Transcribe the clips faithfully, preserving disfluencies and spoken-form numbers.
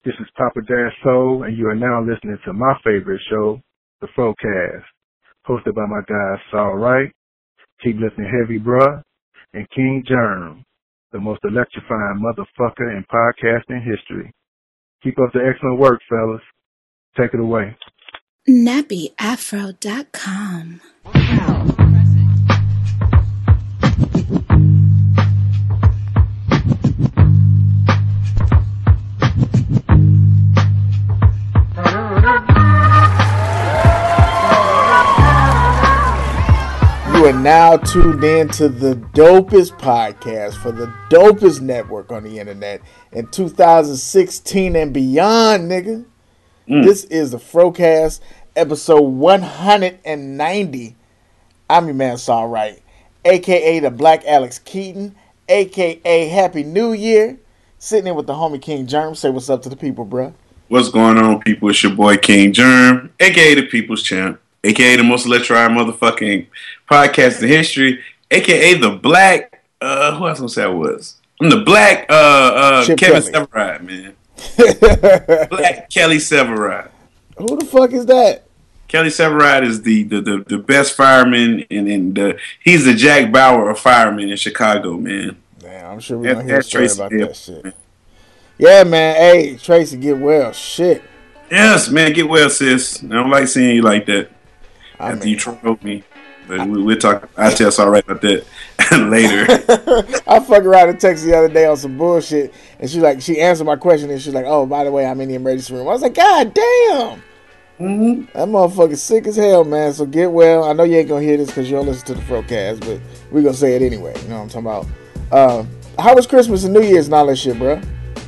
This is Papa Dash Soul, and you are now listening to my favorite show, The Frocast, hosted by my guys Saul Wright, Keep Listening Heavy Bruh, and King Germ, the most electrifying motherfucker in podcasting history. Keep up the excellent work, fellas. Take it away. nappy afro dot com. You are now tuned in to the dopest podcast for the dopest network on the internet in two thousand sixteen and beyond, nigga. Mm. This is the Frocast, episode one hundred ninety. I'm your man, Saul Wright, a k a the Black Alex Keaton, a k a Happy New Year. Sitting in with the homie King Germ. Say what's up to the people, bruh. What's going on, people? It's your boy King Germ, a k a the People's Champ, a k a the most electrifying motherfucking podcast in history, a k a the Black, uh, who else gonna say I was? I'm the Black uh, uh, Kevin Kelly. Severide, man. Black Kelly Severide. Who the fuck is that? Kelly Severide is the the, the, the best fireman, and, and the, he's the Jack Bauer of firemen in Chicago, man. Man, I'm sure we're gonna hear a story about that shit. Man. Yeah, man. Hey, Tracy, get well. Shit. Yes, man, get well, sis. I don't like seeing you like that. I After mean, you trolled me. But we, we'll talk. I'll tell all right about that later. I fucked around and texted the other day on some bullshit, and she like she answered my question, and she's like, "Oh, by the way, I'm in the emergency room." I was like, "God damn, mm-hmm. that motherfucker's sick as hell, man." So get well. I know you ain't gonna hear this because you don't listen to the Frocast, but we gonna say it anyway. You know what I'm talking about? Uh, how was Christmas and New Year's and all that shit, bro?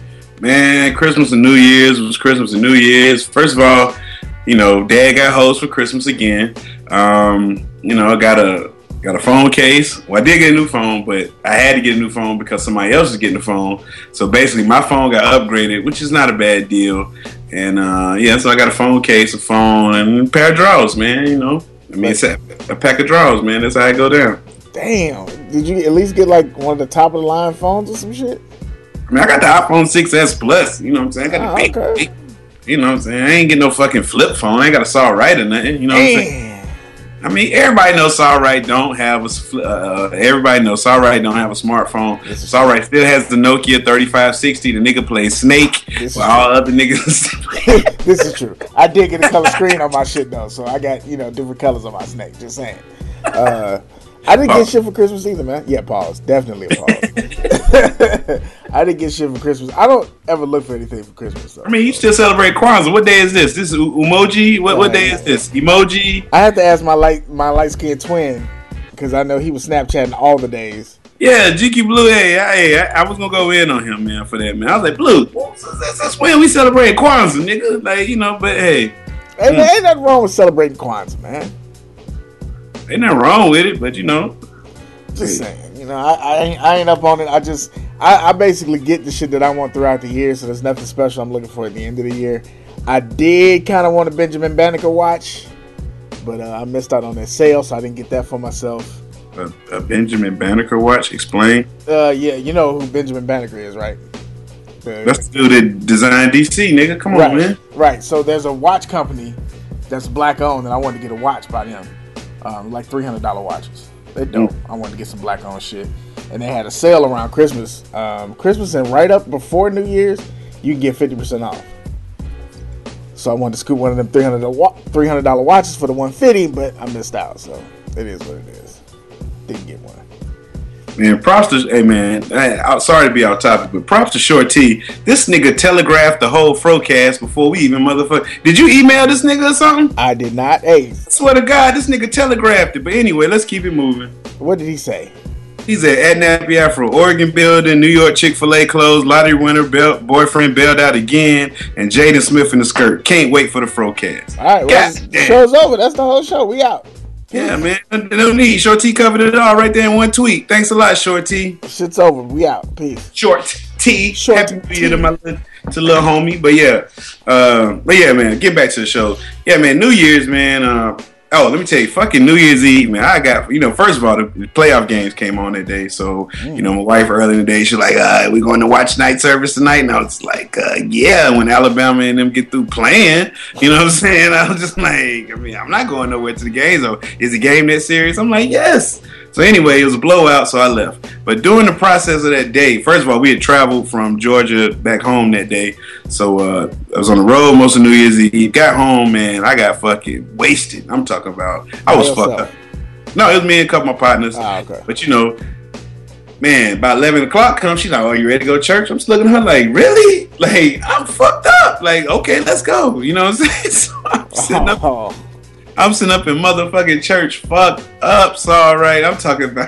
Man, Christmas and New Year's was Christmas and New Year's. First of all, you know, Dad got hoes for Christmas again. Um, you know, I got a got a phone case. Well, I did get a new phone, but I had to get a new phone because somebody else was getting a phone. So basically, my phone got upgraded, which is not a bad deal. And uh, yeah, so I got a phone case, a phone, and a pair of drawers, man. You know, I mean, it's a, a pack of drawers, man. That's how I go down. Damn, did you at least get like one of the top of the line phones or some shit? I mean, I got the iPhone six S Plus. You know what I'm saying? I got oh, the big, okay. big, you know what I'm saying? I ain't getting no fucking flip phone. I ain't got a Saul Wright or nothing. You know what I'm saying? I mean, everybody knows Saul Wright don't have a. Uh, everybody knows Saul Wright don't have a smartphone. Saul Wright still has the Nokia thirty-five sixty. The nigga plays Snake while all other niggas. This is true. I did get a color screen on my shit though, so I got you know different colors on my Snake. Just saying. Uh, I didn't get shit for Christmas either, man. Yeah, pause. Definitely a pause. I didn't get shit for Christmas. I don't ever look for anything for Christmas, though. I mean, you still celebrate Kwanzaa. What day is this? This is Umoji? What what day is this? Emoji? I had to ask my light my light skinned twin because I know he was Snapchatting all the days. Yeah, G Q Blue. Hey, hey, I, I was gonna go in on him, man, for that, man. I was like, Blue, that's, that's when we celebrate Kwanzaa, nigga. Like, you know, but hey, hey man, mm. ain't nothing wrong with celebrating Kwanzaa, man. Ain't nothing wrong with it, but you know, just saying, you know, I, I ain't I ain't up on it. I just I, I basically get the shit that I want throughout the year, so there's nothing special I'm looking for at the end of the year. I did kind of want a Benjamin Banneker watch, but uh, I missed out on that sale, so I didn't get that for myself. A, a Benjamin Banneker watch? Explain. Uh, yeah, you know who Benjamin Banneker is, right? The, That's the dude that designed D C, nigga. Come right, on, man. Right. So there's a watch company that's black owned, and I wanted to get a watch by them. Um, like three hundred dollars watches. They're dope. Mm. I wanted to get some black owned shit. And they had a sale around Christmas. Um, Christmas and right up before New Year's, you can get fifty percent off. So I wanted to scoop one of them three hundred dollars watches for the one hundred fifty dollars, but I missed out. So it is what it is. Didn't get one. Man, props to, hey man, I, I'm sorry to be off topic, but props to Short T. This nigga telegraphed the whole Frocast before we even motherfucker. Did you email this nigga or something? I did not. Hey, I swear to God, this nigga telegraphed it. But anyway, let's keep it moving. What did he say? He said, at Nappy Afro, Oregon building, New York Chick-fil-A closed, lottery winner, bail, boyfriend bailed out again, and Jaden Smith in the skirt. Can't wait for the Frocast. All right, well, the show's over. That's the whole show. We out. Yeah, man. No need. Short T covered it all right there in one tweet. Thanks a lot, Short T. Shit's over. We out. Peace. Short T. Short Happy New Year T. to my to little homie. But yeah, uh, but yeah, man. Get back to the show. Yeah, man. New Year's, man. Uh, Oh, let me tell you, fucking New Year's Eve, man. I got, you know, first of all, the playoff games came on that day. So, mm. you know, my wife early in the day, she's like, uh, we going to watch night service tonight? And I was like, uh, yeah, when Alabama and them get through playing, you know what I'm saying? I was just like, I mean, I'm not going nowhere to the game. So, is the game that serious? I'm like, yes. So anyway, it was a blowout, so I left. But during the process of that day, first of all, we had traveled from Georgia back home that day. So uh, I was on the road most of New Year's Eve. Got home, man, I got fucking wasted. I'm talking about, I was fucked up. No, it was me and a couple of my partners. Ah, okay. But you know, man, about eleven o'clock comes, she's like, oh, you ready to go to church? I'm just looking at her like, really? Like, I'm fucked up. Like, okay, let's go. You know what I'm saying? So I'm sitting up. Oh. I'm sitting up in motherfucking church, fucked up. So all right, I'm talking about.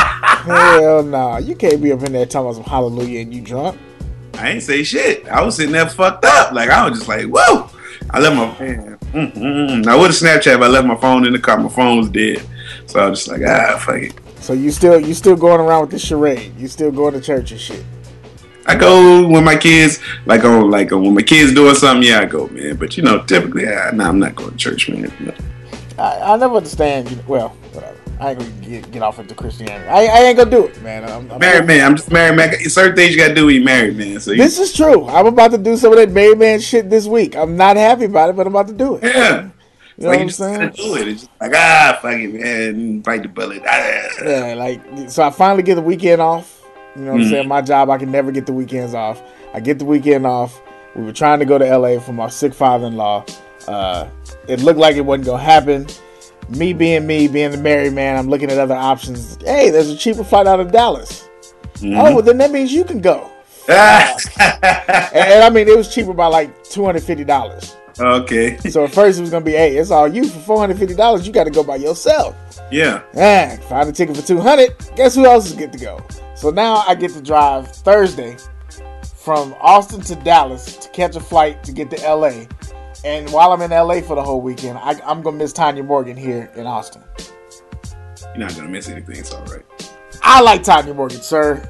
Hell nah, you can't be up in there talking about some hallelujah and you drunk. I ain't say shit. I was sitting there fucked up. Like I was just like, whoa. I left my man. Mm-hmm. I would have Snapchat, but I left my phone in the car. My phone was dead, so I was just like, ah, fuck it. So you still you still going around with the charade? You still going to church and shit? I go when my kids like on like when my kids doing something. Yeah, I go, man. But you know, typically, I, nah, I'm not going to church, man. No. I, I never understand. You know, well, whatever. I ain't gonna get, get off into Christianity. I, I ain't gonna do it, man. I'm, I'm married man. I'm just married man. Certain things you gotta do when you're married, man. So you, this is true. I'm about to do some of that married man shit this week. I'm not happy about it, but I'm about to do it. Yeah. You know like what I'm just saying? Gotta do it. It's just like ah, fuck it, man. Bite the bullet. Ah. Yeah, like so. I finally get the weekend off. You know what mm. I'm saying? My job, I can never get the weekends off. I get the weekend off. We were trying to go to L A for my sick father-in-law. Uh, it looked like it wasn't gonna happen. Me being me, being the married man, I'm looking at other options. Hey, there's a cheaper flight out of Dallas. Mm-hmm. Oh, well, then that means you can go. and, and I mean, it was cheaper by like two hundred fifty dollars. Okay. So at first it was going to be, hey, it's all you for four hundred fifty dollars. You got to go by yourself. Yeah. Ah, find a ticket for two hundred dollars. Guess who else is good to go? So now I get to drive Thursday from Austin to Dallas to catch a flight to get to L A. And while I'm in L A for the whole weekend, I, I'm going to miss Tanya Morgan here in Austin. You're not going to miss anything. It's all right. I like Tanya Morgan, sir.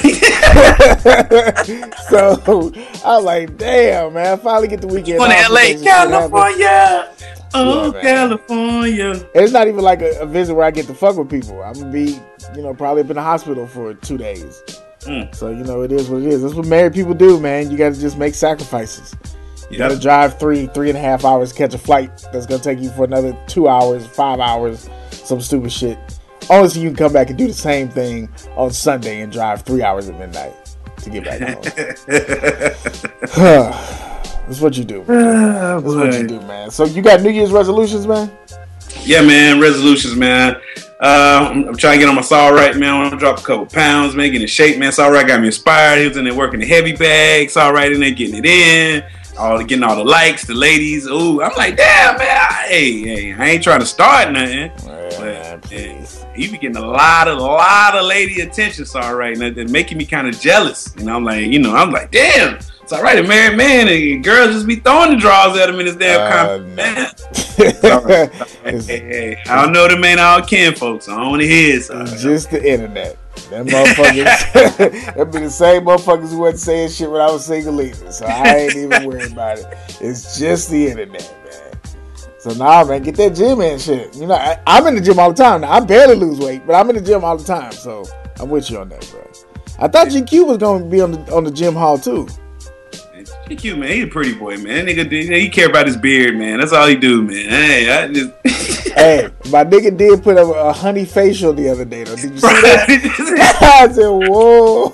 So I'm like, damn, man. I finally get the weekend. On L A, California. Oh, yeah, California. And it's not even like a, a visit where I get to fuck with people. I'm going to be, you know, probably up in the hospital for two days. Mm. So, you know, it is what it is. That's what married people do, man. You got to just make sacrifices. You yep. got to drive three, three and a half hours, catch a flight that's going to take you for another two hours, five hours, some stupid shit. Only so you can come back and do the same thing on Sunday and drive three hours at midnight to get back home. That's what you do, man. That's what you do, man. So you got New Year's resolutions, man? Yeah, man. Resolutions, man. Uh, I'm, I'm trying to get on my Saul Right, man. I want to drop a couple pounds, man. Get in shape, man. Saul Right got me inspired. He was in there working the heavy bag. Saul Right in there getting it in. All getting all the likes, the ladies. Ooh, I'm like, damn, man. I, hey, hey, I ain't trying to start nothing. Yeah, but, man, please. He be getting a lot of, lot of lady attention. So all right, and making me kind of jealous. And I'm like, you know, I'm like, damn. It's all right, a married man and girls just be throwing the draws at him in his damn uh, comment, man. Right. Hey, hey, I don't know them ain't all kin folks. I don't want to hear it. It's just the internet. Them motherfuckers, that be the same motherfuckers who wasn't saying shit when I was single either. So I ain't even worried about it. It's just the internet, man. So nah, man, get that gym in shit. You know, I, I'm in the gym all the time now. I barely lose weight, but I'm in the gym all the time. So I'm with you on that, bro. I thought G Q was going to be on the on the gym hall too. G Q, man, he a pretty boy, man. That nigga, he care about his beard, man. That's all he do, man. Hey, I just. Hey, my nigga did put a, a honey facial the other day, though. Did you see that? I said, whoa,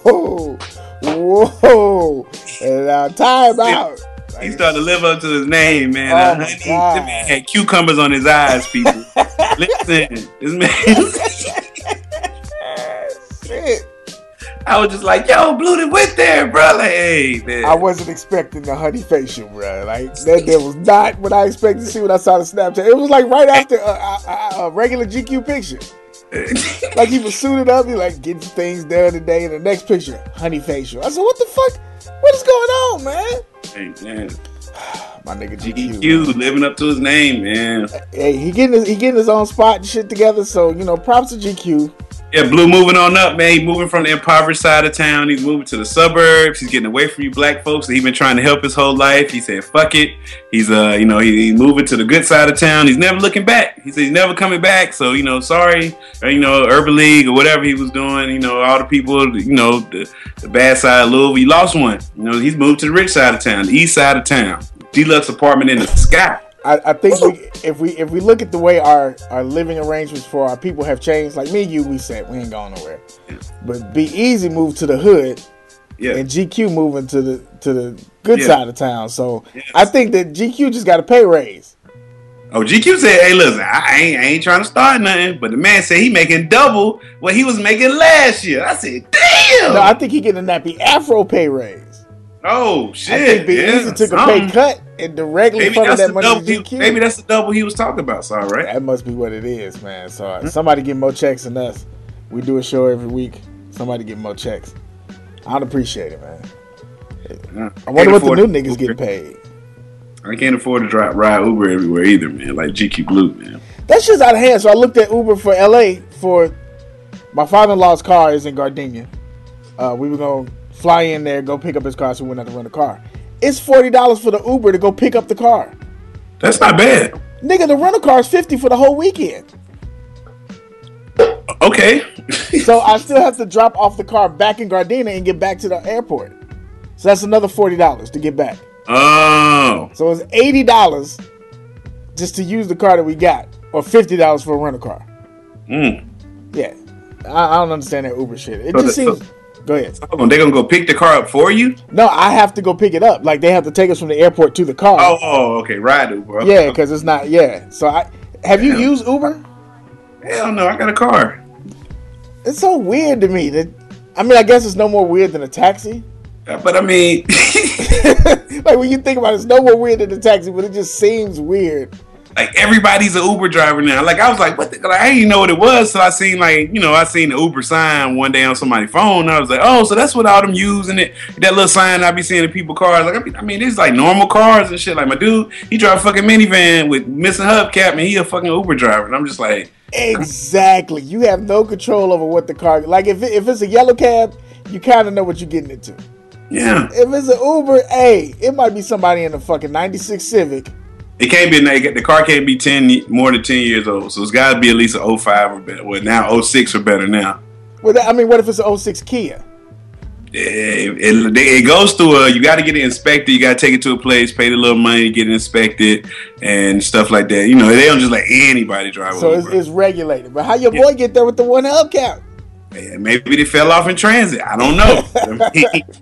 whoa, and uh, time out. He started to live up to his name, man. Oh uh, my honey, God. This man had cucumbers on his eyes, people. Listen, this man. Shit. I was just like, yo, Blue went there, bro. Like, hey, man. I wasn't expecting the honey facial, bro. Like, that, that was not what I expected to see when I saw the Snapchat. It was like right after a, a, a regular G Q picture. Like, he was suited up. He like getting things done today. And the next picture, honey facial. I said, what the fuck? What is going on, man? Hey, man. My nigga G Q. G Q living up to his name, man. Hey, he getting his, he getting his own spot and shit together. So, you know, props to G Q. Yeah, Blue moving on up, man. He's moving from the impoverished side of town. He's moving to the suburbs. He's getting away from you black folks that he's been trying to help his whole life. He said, fuck it. He's, uh, you know, he, he's moving to the good side of town. He's never looking back. He said he's never coming back. So, you know, sorry, or, you know, Urban League or whatever he was doing, you know, all the people, you know, the, the bad side of Louisville, he lost one. You know, he's moved to the rich side of town, the east side of town. Deluxe apartment in the sky. I, I think we, if we if we look at the way our, our living arrangements for our people have changed, like me and you, we said we ain't going nowhere. Yeah. But Be Easy moved to the hood, yeah. and G Q moving to the to the good yeah. side of town. So yes. I think that G Q just got a pay raise. Oh, G Q said, "Hey, listen, I ain't I ain't trying to start nothing," but the man said he making double what he was making last year. I said, "Damn!" No, I think he getting a Nappy Afro pay raise. Oh shit! I think Be yeah, Easy took something. a pay cut and directly funneled that money to G Q. Maybe that's the double he was talking about, so right? That must be what it is, man. So mm-hmm. somebody get more checks than us. We do a show every week. Somebody get more checks. I'd appreciate it, man. Yeah. I wonder what the new niggas getting paid. I can't afford to drive ride Uber everywhere either, man. Like G Q Blue, man. That shit's out of hand. So I looked at Uber for L A for my father-in-law's car is in Gardenia. Uh, we were gonna fly in there, go pick up his car, so we wouldn't have to rent a car. It's forty dollars for the Uber to go pick up the car. That's not bad. Nigga, the rental car is fifty for the whole weekend. Okay. So I still have to drop off the car back in Gardena and get back to the airport. So that's another forty dollars to get back. Oh. So it's eighty dollars just to use the car that we got, or fifty dollars for a rental car. Mm. Yeah. I, I don't understand that Uber shit. It so just the, seems... So- Go ahead. So they're going to go pick the car up for you? No, I have to go pick it up. Like, they have to take us from the airport to the car. Oh, oh okay. Ride Uber. Okay. Yeah, because it's not, yeah. So, I have you Damn. used Uber? Hell no, I got a car. It's so weird to me. that I mean, I guess it's no more weird than a taxi. Yeah, but I mean... like, when you think about it, it's no more weird than a taxi, but it just seems weird. Like, everybody's an Uber driver now. Like, I was like, what the, like, I didn't know what it was. So I seen, like, you know, I seen the Uber sign one day on somebody's phone. And I was like, oh, so that's what all them using it. That little sign I be seeing in people's cars. Like, I mean, I mean, it's like normal cars and shit. Like, my dude, he drive a fucking minivan with missing hubcap, and he a fucking Uber driver. And I'm just like... Exactly. You have no control over what the car... Like, if it, if it's a yellow cab, you kind of know what you're getting into. Yeah. If it's an Uber, hey, it might be somebody in a fucking ninety-six Civic. It can't be the car can't be ten more than ten years old, so it's got to be at least an oh five or better. Well, now oh six or better now. Well, I mean, what if it's an oh six Kia? It, it, it goes through a. You got to get it inspected. You got to take it to a place, pay the little money, get it inspected, and stuff like that. You know, they don't just let anybody drive. So it's, it's regulated. But how your boy yeah. get there with the one hubcap? Maybe they fell off in transit. I don't know.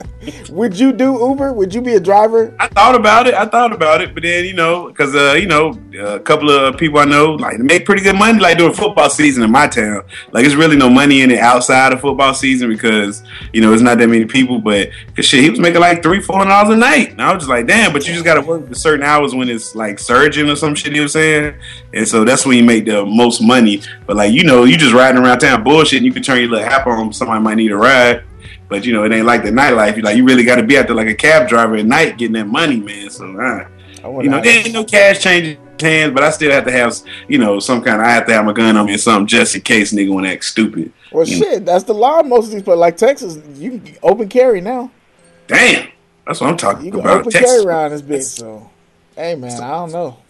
Would you do Uber? Would you be a driver? I thought about it. I thought about it, but then you know, because uh, you know, a couple of people I know like they make pretty good money like during football season in my town. Like, it's really no money in it outside of football season because you know it's not that many people. But cause shit, he was making like three, four hundred dollars a night. And I was just like, damn. But you just got to work certain hours when it's like surging or some shit. You know what I'm saying? And so that's when you make the most money. But like you know, you just riding around town bullshit, and you can turn your little app on. Somebody might need a ride. But, you know, it ain't like the nightlife. You like, you really got to be out there like a cab driver at night getting that money, man. So, uh, you know, there ain't no cash changing hands, but I still have to have, you know, some kind of, I have to have my gun on me or something just in case nigga want to act stupid. Well, shit, know? That's the law in most of these places. Like Texas, you can open carry now. Damn. That's what I'm talking you can about. Open Texas. Carry around this bitch, so, hey, man, I don't know.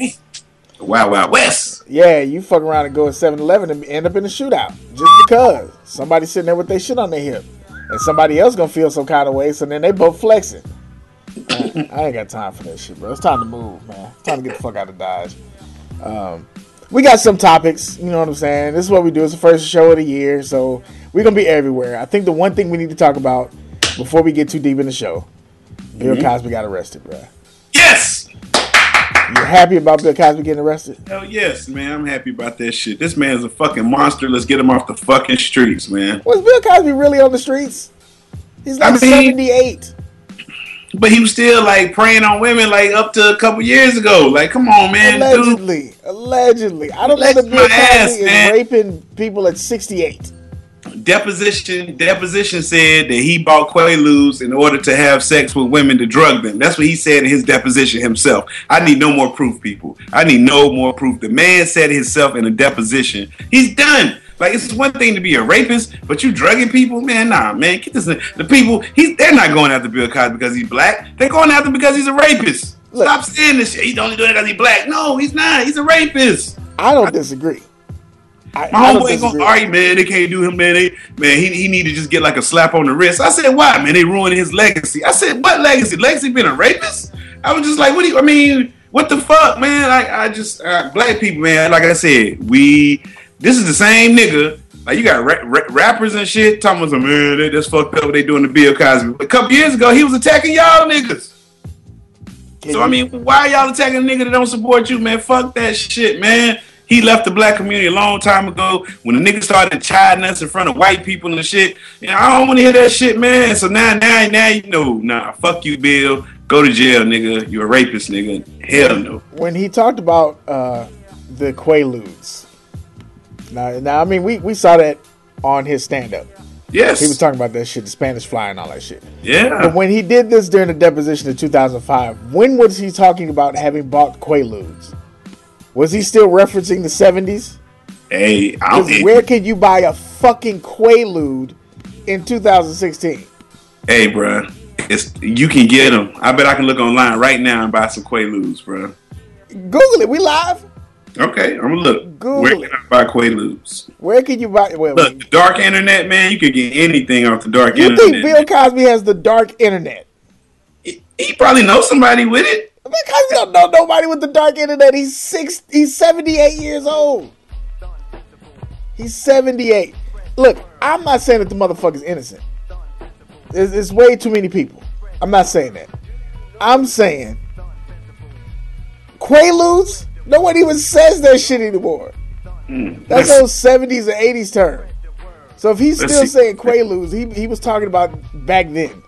Wild Wild West. Yeah, you fuck around and go to seven eleven and end up in a shootout just because somebody's sitting there with their shit on their hip. And somebody else gonna feel some kind of way, so then they both flexing. Man, I ain't got time for that shit, bro. It's time to move, man. It's time to get the fuck out of Dodge. Um, we got some topics, you know what I'm saying? This is what we do. It's the first show of the year, so we're gonna be everywhere. I think the one thing we need to talk about before we get too deep in the show, Bill mm-hmm. Cosby got arrested, bro. Yes! You happy about Bill Cosby getting arrested? Hell yes, man. I'm happy about that shit. This man's a fucking monster. Let's get him off the fucking streets, man. Was Bill Cosby really on the streets? He's like I mean, seventy-eight. But he was still like preying on women like up to a couple years ago. Like, come on, man. Allegedly. Dude. Allegedly. I don't know that Bill Cosby ass, is man. raping people at sixty-eight. Deposition deposition said that he bought Quaaludes in order to have sex with women to drug them. That's what he said in his deposition himself. I need no more proof, people. I need no more proof. The man said himself in a deposition, he's done. Like, it's one thing to be a rapist, but you drugging people, man. Nah, man, get this. The people, he, they're not going after Bill Cosby because he's black. They're going after him because he's a rapist. Look, stop saying this shit. He's only doing it because he's black. No, he's not. He's a rapist. I don't disagree. I, My homeboy ain't gonna argue, man. They can't do him, man. They, man, he he need to just get like a slap on the wrist. I said, why, man? They ruining his legacy. I said, what legacy? Legacy been a rapist? I was just like, what do you? I mean, what the fuck, man? I I just uh, black people, man. Like I said, we. This is the same nigga. Like, you got ra- ra- rappers and shit talking about, man, they just fucked up what they doing to Bill Cosby. A couple years ago, he was attacking y'all niggas. Can so, you? I mean, why y'all attacking a nigga that don't support you, man? Fuck that shit, man. He left the black community a long time ago when the nigga started chiding us in front of white people and shit. You know, I don't want to hear that shit, man. So now, now, now, you know, nah, fuck you, Bill. Go to jail, nigga. You're a rapist, nigga. Hell no. When he talked about uh, the Quaaludes, now, now, I mean, we, we saw that on his stand-up. Yes. He was talking about that shit, the Spanish fly and all that shit. Yeah. But when he did this during the deposition in two thousand five, when was he talking about having bought Quaaludes? Was he still referencing the seventies? Hey, I don't, where can you buy a fucking Quaalude in two thousand sixteen? Hey, bro, it's you can get them. I bet I can look online right now and buy some Quaaludes, bro. Google it. We live. Okay, I'm gonna look. Google Where it. can I buy Quaaludes? Where can you buy? Well, look, the dark internet, man. You can get anything off the dark you internet. You think Bill Cosby has the dark internet? He, he probably knows somebody with it. Bill Cosby don't know nobody with the dark internet. He's six. He's seventy-eight years old. He's seventy-eight. Look, I'm not saying that the motherfucker's innocent. It's, it's way too many people. I'm not saying that. I'm saying Quaaludes. No one even says that shit anymore. Mm, That's those seventies and eighties term. So if he's still saying Quaaludes, he he was talking about back then.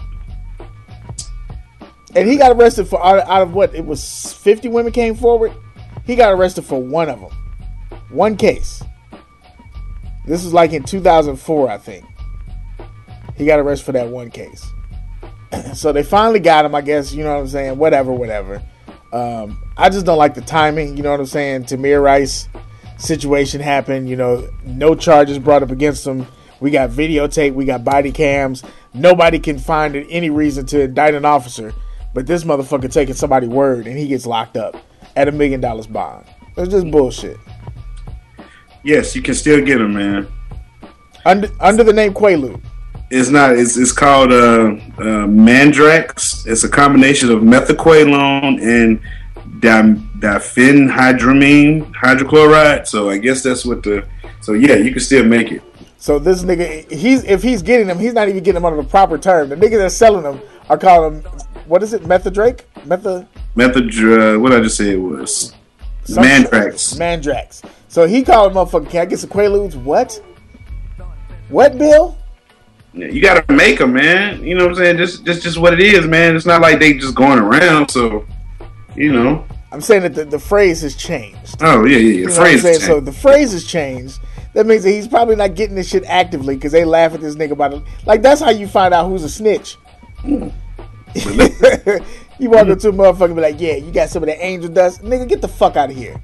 And he got arrested for out of, out of what? It was fifty women came forward. He got arrested for one of them. One case. This was like in two thousand four, I think. He got arrested for that one case. So they finally got him, I guess, you know what I'm saying? Whatever, whatever. Um, I just don't like the timing, you know what I'm saying? Tamir Rice situation happened, you know, no charges brought up against him. We got videotape, we got body cams. Nobody can find any reason to indict an officer, but this motherfucker taking somebody's word and he gets locked up at a million dollars bond. It's just bullshit. Yes, you can still get him, man. Under under the name Quaalude. It's not. It's it's called uh, uh, Mandrax. It's a combination of methaqualone and di- diphenhydramine hydrochloride. So I guess that's what the. So yeah, you can still make it. So this nigga, he's if he's getting them, he's not even getting them under the proper term. The niggas that's selling them are calling them, what is it, Methadrake? Metha. Metha. Uh, what I just said was Something. Mandrax. Mandrax. So he called motherfucker, can I get some Quaaludes? What? What, Bill? You gotta make them, man. You know what I'm saying? Just, just, just what it is, man. It's not like they just going around. So, you know. I'm saying that the, the phrase has changed. Oh yeah, yeah, yeah. You know phrase. Has so the phrase has changed. That means that he's probably not getting this shit actively because they laugh at this nigga about it. Like that's how you find out who's a snitch. Mm. You walk up to a motherfucker and be like, "Yeah, you got some of that angel dust, nigga. Get the fuck out of here."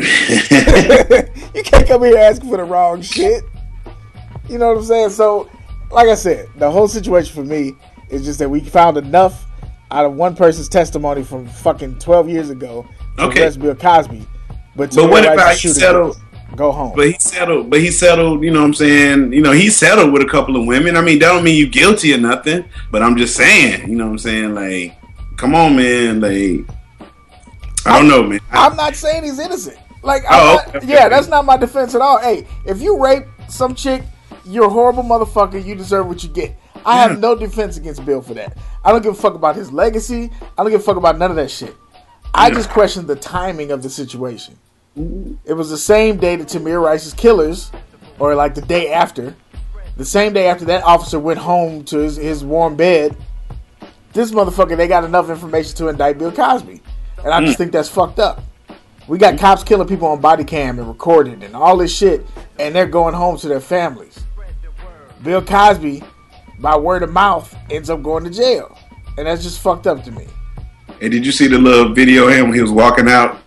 You can't come here asking for the wrong shit. You know what I'm saying? So. Like I said, the whole situation for me is just that we found enough out of one person's testimony from fucking twelve years ago to okay. arrest Bill Cosby. But, but what about he settled? Go home. But he settled. But he settled. You know what I'm saying? You know he settled with a couple of women. I mean, that don't mean you guilty or nothing. But I'm just saying. You know what I'm saying? Like, come on, man. Like, I don't I'm, know, man. I'm not saying he's innocent. Like, oh, not, okay, yeah, okay. That's not my defense at all. Hey, if you rape some chick, you're a horrible motherfucker. You deserve what you get. I have no defense against Bill for that. I don't give a fuck about his legacy. I don't give a fuck about none of that shit. I just question the timing of the situation. It was the same day that Tamir Rice's killers, or like the day after, the same day after that officer went home to his, his warm bed, this motherfucker, they got enough information to indict Bill Cosby. And I just think that's fucked up. We got cops killing people on body cam and recorded and all this shit, and they're going home to their families. Bill Cosby, by word of mouth, ends up going to jail. And that's just fucked up to me. Hey, did you see the little video of him when he was walking out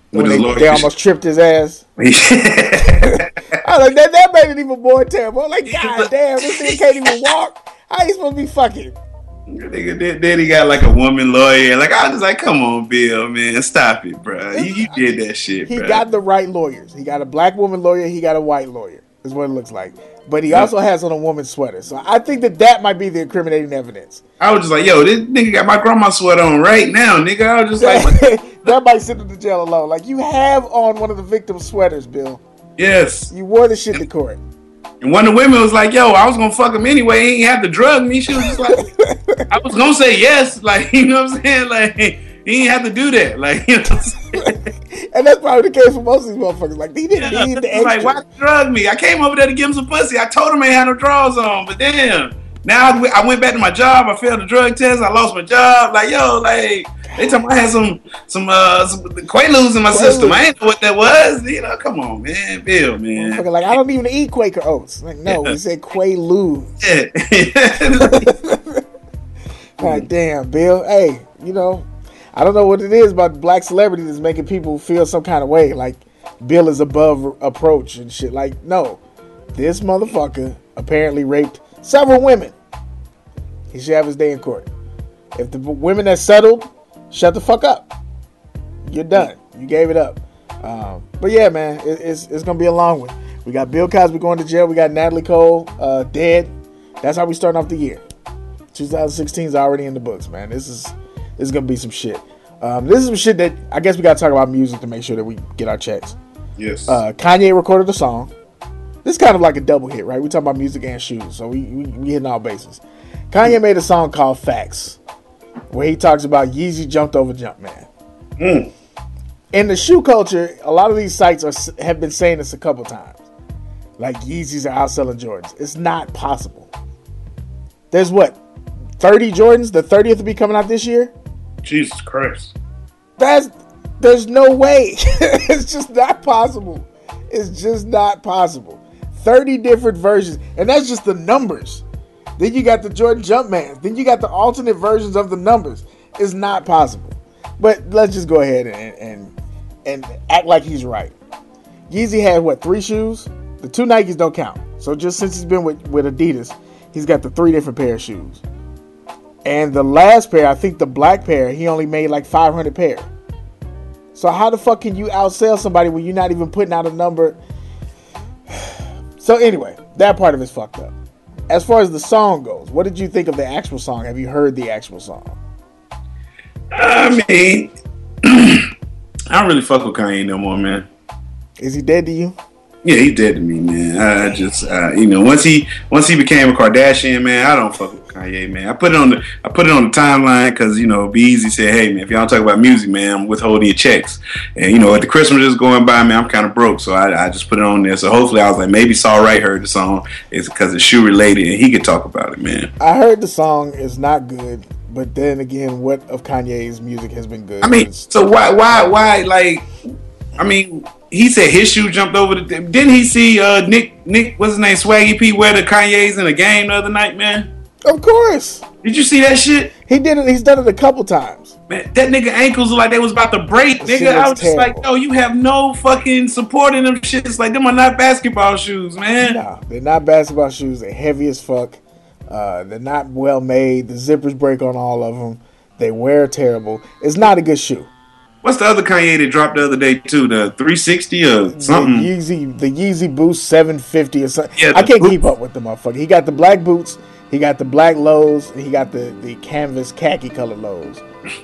When they, they almost tripped his ass. I was like, that, that made it even more terrible. I'm like, God damn, this nigga can't even walk. How you supposed to be fucking? Nigga, then he got like a woman lawyer. Like, I was like, come on, Bill, man, stop it, bro. You, you did that shit, He bro. got the right lawyers. He got a black woman lawyer. He got a white lawyer. Is what it looks like. But he also has on a woman's sweater. So I think that that might be the incriminating evidence. I was just like, yo, this nigga got my grandma sweater on right now, nigga. I was just like, that might send him to jail alone. Like, you have on one of the victim's sweaters, Bill. Yes. You wore the shit to court. And one of the women was like, yo, I was going to fuck him anyway. He ain't have to drug me. She was just like, I was going to say yes. Like, you know what I'm saying? Like, he ain't have to do that. Like, you know what I'm saying? And that's probably the case for most of these motherfuckers. Like, he didn't yeah, need the extra. Like, why drug me? I came over there to give him some pussy. I told him I ain't had no drawers on. But damn. Now I went back to my job. I failed the drug test. I lost my job. Like, yo, like, they told me I had some some uh some Quaaludes in my Quaaludes. system. I didn't know what that was. You know, come on, man, Bill, man. Like, I don't even eat Quaker Oats. Like, no, we said Quaaludes. Yeah. God damn, Bill. Hey, you know, I don't know what it is about black celebrities that's making people feel some kind of way. Like, Bill is above approach and shit. Like, no, this motherfucker apparently raped several women. He should have his day in court. If the women that settled, shut the fuck up. You're done. You gave it up. Um, but yeah, man, it, it's it's gonna be a long one. We got Bill Cosby going to jail. We got Natalie Cole uh, dead. That's how we starting off the year. twenty sixteen is already in the books, man. This is this is gonna be some shit. Um, this is some shit that I guess we gotta talk about music to make sure that we get our checks. Yes. Uh, Kanye recorded a song. This is kind of like a double hit, right? We talking about music and shoes, so we we, we hitting all bases. Kanye made a song called Facts, where he talks about Yeezy jumped over Jumpman. Mm. In the shoe culture, a lot of these sites are, have been saying this a couple times. Like, Yeezys are outselling Jordans. It's not possible. There's what, thirty Jordans? The thirtieth will be coming out this year? Jesus Christ. That's, there's no way. It's just not possible. It's just not possible. thirty different versions. And that's just the numbers. Then you got the Jordan Jumpman. Then you got the alternate versions of the numbers. It's not possible. But let's just go ahead and and, and act like he's right. Yeezy had, what, three shoes? The two Nikes don't count. So just since he's been with, with Adidas, he's got the three different pair of shoes. And the last pair, I think the black pair, he only made like five hundred pair. So how the fuck can you outsell somebody when you're not even putting out a number? So anyway, that part of it's fucked up. As far as the song goes, what did you think of the actual song? Have you heard the actual song? I mean, I don't really fuck with Kanye no more, man. Is he dead to you? Yeah, he dead to me, man. I just, uh, you know, once he once he became a Kardashian, man, I don't fuck with Kanye, man. I put it on the I put it on the timeline because, you know, B-Eazy said, hey, man, if y'all talk about music, man, I'm withholding your checks. And, you know, at the Christmas is going by, man, I'm kind of broke, so I, I just put it on there. So hopefully I was like, maybe Saul Wright heard the song. It's because it's shoe related and he could talk about it, man. I heard the song is not good, but then again, what of Kanye's music has been good? I mean, so why, why, why, like, I mean, he said his shoe jumped over the. Didn't he see uh, Nick? Nick, what's his name? Swaggy P wear the Kanye's in a game the other night, man. Of course. Did you see that shit? He did it. He's done it a couple times. Man, that nigga ankles look like they was about to break, That nigga. shit I looks was just terrible. like, no, you have no fucking support in them shits. Like, them are not basketball shoes, man. No, they're not basketball shoes. They're heavy as fuck. Uh, they're not well made. The zippers break on all of them. They wear terrible. It's not a good shoe. What's the other Kanye that dropped the other day too? The three sixty or something? The Yeezy, the Yeezy Boost seven fifty or something. Yeah, I can't boot. keep up with the motherfucker. He got the black boots. He got the black lows. He got the, the canvas khaki colored lows.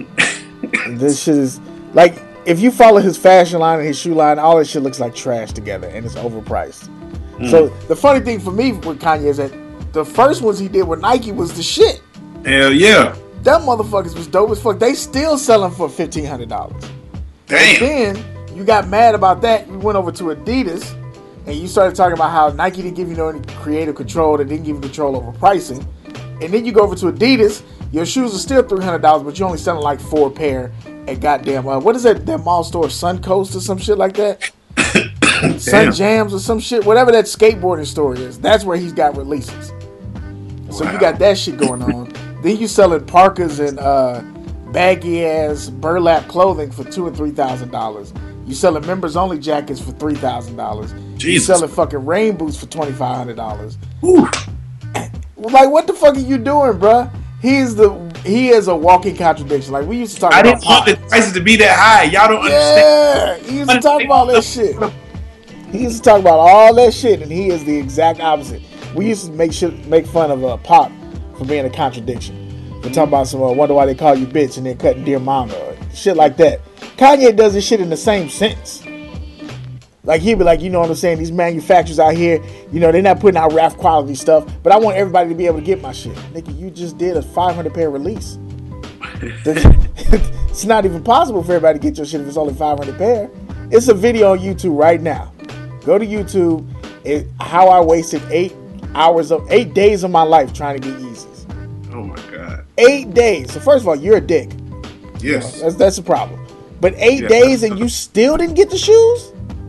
And this shit is like, if you follow his fashion line and his shoe line, all this shit looks like trash together, and it's overpriced. Mm. So the funny thing for me with Kanye is that the first ones he did with Nike was the shit. Hell yeah. Them motherfuckers was dope as fuck. They still selling for fifteen hundred dollars. Damn. And then you got mad about that. You went over to Adidas and you started talking about how Nike didn't give you no any creative control. They didn't give you control over pricing. And then you go over to Adidas. Your shoes are still three hundred dollars, but you're only selling like four pair at goddamn, uh, what is that, that mall store, Suncoast or some shit like that? Sun Jams or some shit. Whatever that skateboarding store is, that's where he's got releases. So wow. You got that shit going on. Then you selling Parkers and uh, baggy ass burlap clothing for two and three thousand dollars. You selling members only jackets for three thousand dollars. You Jesus. selling fucking rain boots for twenty five hundred dollars. Like, what the fuck are you doing, bruh? He's the he is a walking contradiction. Like, we used to talk I about. didn't want the prices to be that high. Y'all don't Yeah, understand. he used to talk about that shit. He used to talk about all that shit, and he is the exact opposite. We used to make shit, make fun of uh, Pop for being a contradiction. We talk about some uh, wonder why they call you bitch and then cutting dear mama or shit like that. Kanye does this shit in the same sense. Like, he'd be like, you know what I'm saying? These manufacturers out here, you know, they're not putting out rap quality stuff, but I want everybody to be able to get my shit. Nigga, you just did a five hundred pair release. It's not even possible for everybody to get your shit if it's only five hundred pair. It's a video on YouTube right now. Go to YouTube. It, how I wasted eight hours of eight days of my life trying to get Yeezys. Oh my god. Eight days. So first of all, you're a dick. Yes. That's that's a problem. But eight Yeah. days and you still didn't get the shoes?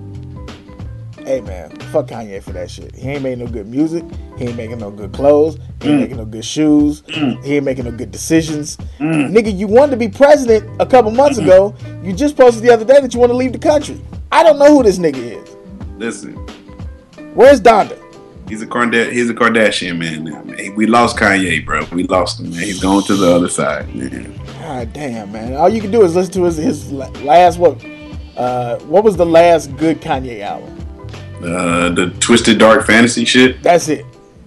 Hey man, fuck Kanye for that shit. He ain't making no good music. He ain't making no good clothes. He ain't Mm. making no good shoes. Mm. He ain't making no good decisions. Mm. Nigga, you wanted to be president a couple months Mm. ago. You just posted the other day that you want to leave the country. I don't know who this nigga is. Listen, Where's Donda? he's a Kardashian. He's a Kardashian man now, man. We lost Kanye, bro. We lost him, man. He's going to the other side, man. God damn, man. All you can do is listen to his, his last, what? Uh, what was the last good Kanye album? Uh, the Twisted Dark Fantasy shit. That's it.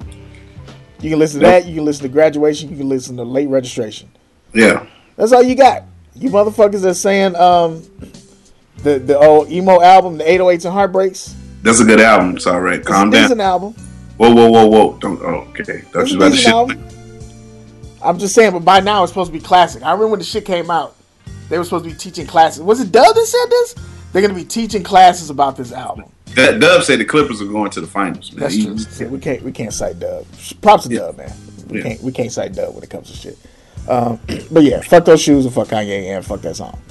You can listen to that. You can listen to Graduation. You can listen to Late Registration. Yeah. That's all you got. You motherfuckers are saying um, the the old emo album, the eight oh eights and Heartbreaks. That's a good album. It's all right. It's Calm a down. decent album. Whoa, whoa, whoa, whoa. Don't. Oh, okay. Thought It's you a about to decent shit. album. I'm just saying, but by now it's supposed to be classic. I remember when the shit came out, they were supposed to be teaching classes. Was it Dub that said this? They're going to be teaching classes about this album. That Dub said the Clippers are going to the finals, man. That's He- true. See, we can't we can't cite Dub. Props to Yeah. Dub, man. We Yeah. can't we can't cite Dub when it comes to shit. Um, but yeah, fuck those shoes and fuck Kanye and fuck that song.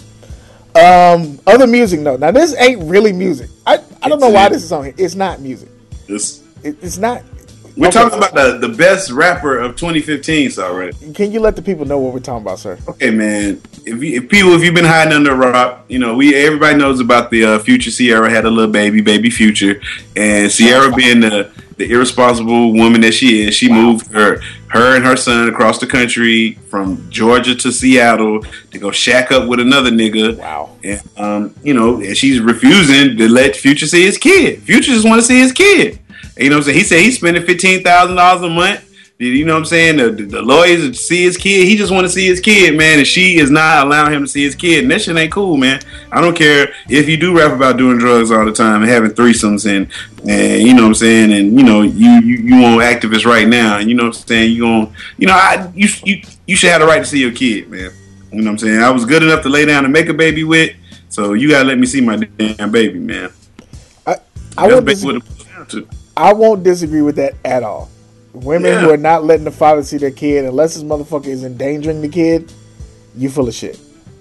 Um, other music though. Now this ain't really music. I, I don't know why this is on here. It's not music. It's- It, it's not. we're Okay. talking about the, the best rapper of twenty fifteen, so already. Can you let the people know what we're talking about, sir? Okay, man. If, you, if people, if you've been hiding under a rock, you know, we everybody knows about the uh, Future Sierra had a little baby, baby Future, and Sierra being the the irresponsible woman that she is, she moved her her and her son across the country from Georgia to Seattle to go shack up with another nigga. Wow. And um, you know, and she's refusing to let Future see his kid. Future just want to see his kid. And, you know what I'm saying? He said he's spending fifteen thousand dollars a month. You know what I'm saying? The, the, the lawyers to see his kid. He just want to see his kid, man. And she is not allowing him to see his kid. And that shit ain't cool, man. I don't care if you do rap about doing drugs all the time and having threesomes and, and you know what I'm saying? And, you know, you you, you want activists right now. And you know what I'm saying? You going you know, I you, you you should have the right to see your kid, man. You know what I'm saying? I was good enough to lay down and make a baby with. So you got to let me see my damn baby, man. I I That's won't, baby dis- with a- to- I won't disagree with that at all. Women Yeah. who are not letting the father see their kid, unless this motherfucker is endangering the kid, you full of shit.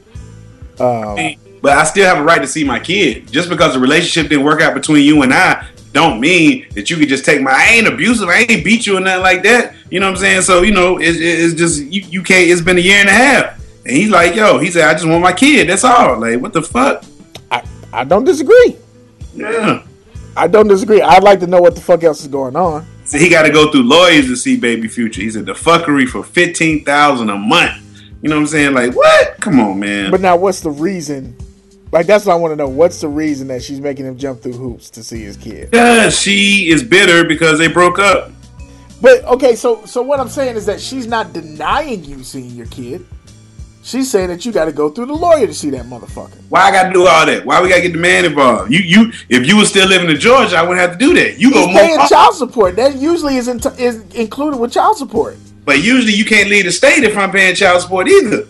Um, But I still have a right to see my kid. Just because the relationship didn't work out between you and I, don't mean that you could just take my. I ain't abusive. I ain't beat you or nothing like that. You know what I'm saying? So you know, it's, it's just you, you can't. It's been a year and a half, and he's like, yo, he said, I just want my kid. That's all. Like, what the fuck? I, I don't disagree. Yeah. I don't disagree. I'd like to know what the fuck else is going on. So he got to go through lawyers to see baby Future. He said the fuckery for fifteen thousand a month. You know what I'm saying? Like, what? Come on, man. But now, what's the reason? Like, that's what I want to know. What's the reason that she's making him jump through hoops to see his kid? Yeah, she is bitter because they broke up. But okay, so so what I'm saying is that she's not denying you seeing your kid. She's saying that you got to go through the lawyer to see that motherfucker. Why I got to do all that? Why we got to get the man involved? You, you, if you were still living in Georgia, I wouldn't have to do that. You He's go paying more, child support. That usually is, in is included with child support. but usually you can't leave the state if I'm paying child support either.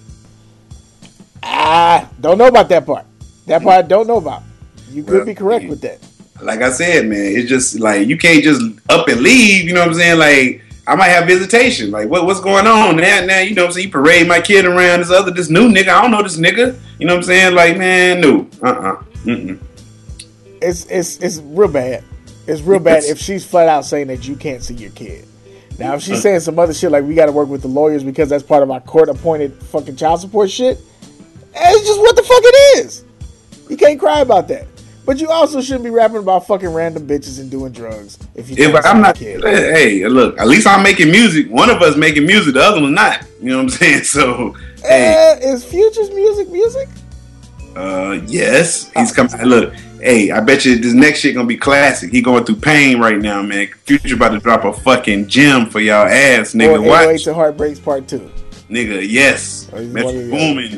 Ah, don't know about that part. That part I don't know about. You could Well, be correct yeah. with that. Like I said, man, it's just like you can't just up and leave. You know what I'm saying? Like I might have visitation. Like what, what's going on now? Now you know what I'm saying? You parade my kid around this other this new nigga. I don't know this nigga. You know what I'm saying? Like man, no, uh, uh-uh. uh, It's it's it's real bad. It's real bad if she's flat out saying that you can't see your kid. Now, if she's saying some other shit like we got to work with the lawyers because that's part of our court appointed fucking child support shit, it's just what the fuck it is. You can't cry about that. But you also shouldn't be rapping about fucking random bitches and doing drugs if you. If I'm not, kid. Hey, look. At least I'm making music. One of us making music, the other one's not. You know what I'm saying? So, hey, uh, is Future's music music? Uh, yes, he's coming. Look, hey, I bet you this next shit gonna be classic. He going through pain right now, man. Future about to drop a fucking gem for y'all ass, nigga. Or eight oh eights and Heartbreaks Part Two. Nigga, yes, Metro Boomin.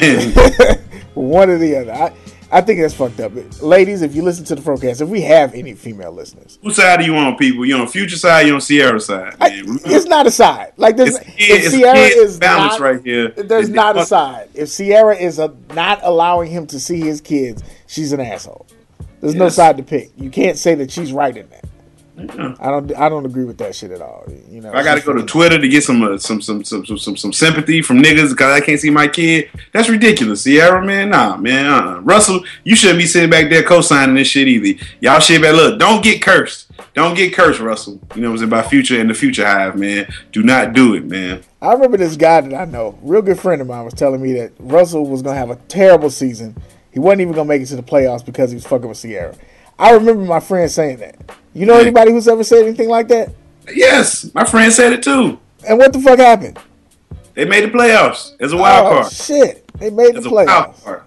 One or the other. I, I think that's fucked up. Ladies, if you listen to the Frocast, if we have any female listeners. Whose side are you on, people? You on Future side, you on Sierra side? I, it's not a side. Like there's it's, if it's Sierra is balance not, right here. There's it's not a side. If Sierra is a, not allowing him to see his kids, she's an asshole. There's yes. no side to pick. You can't say that she's right in that. Yeah. I don't. I don't agree with that shit at all. You know, I got to go to Twitter to get some, uh, some, some, some, some, some, some sympathy from niggas because I can't see my kid. That's ridiculous, Sierra, man. Nah, man. Uh-uh. Russell, you shouldn't be sitting back there co-signing this shit either. Y'all shit back. Look, don't get cursed. Don't get cursed, Russell. You know what I'm saying? By Future and the Future Hive, man. Do not do it, man. I remember this guy that I know, real good friend of mine, was telling me that Russell was gonna have a terrible season. He wasn't even gonna make it to the playoffs because he was fucking with Sierra. I remember my friend saying that. You know anybody who's ever said anything like that? Yes, my friend said it too. And what the fuck happened? They made the playoffs as a wild oh, card. Shit, they made as the playoffs.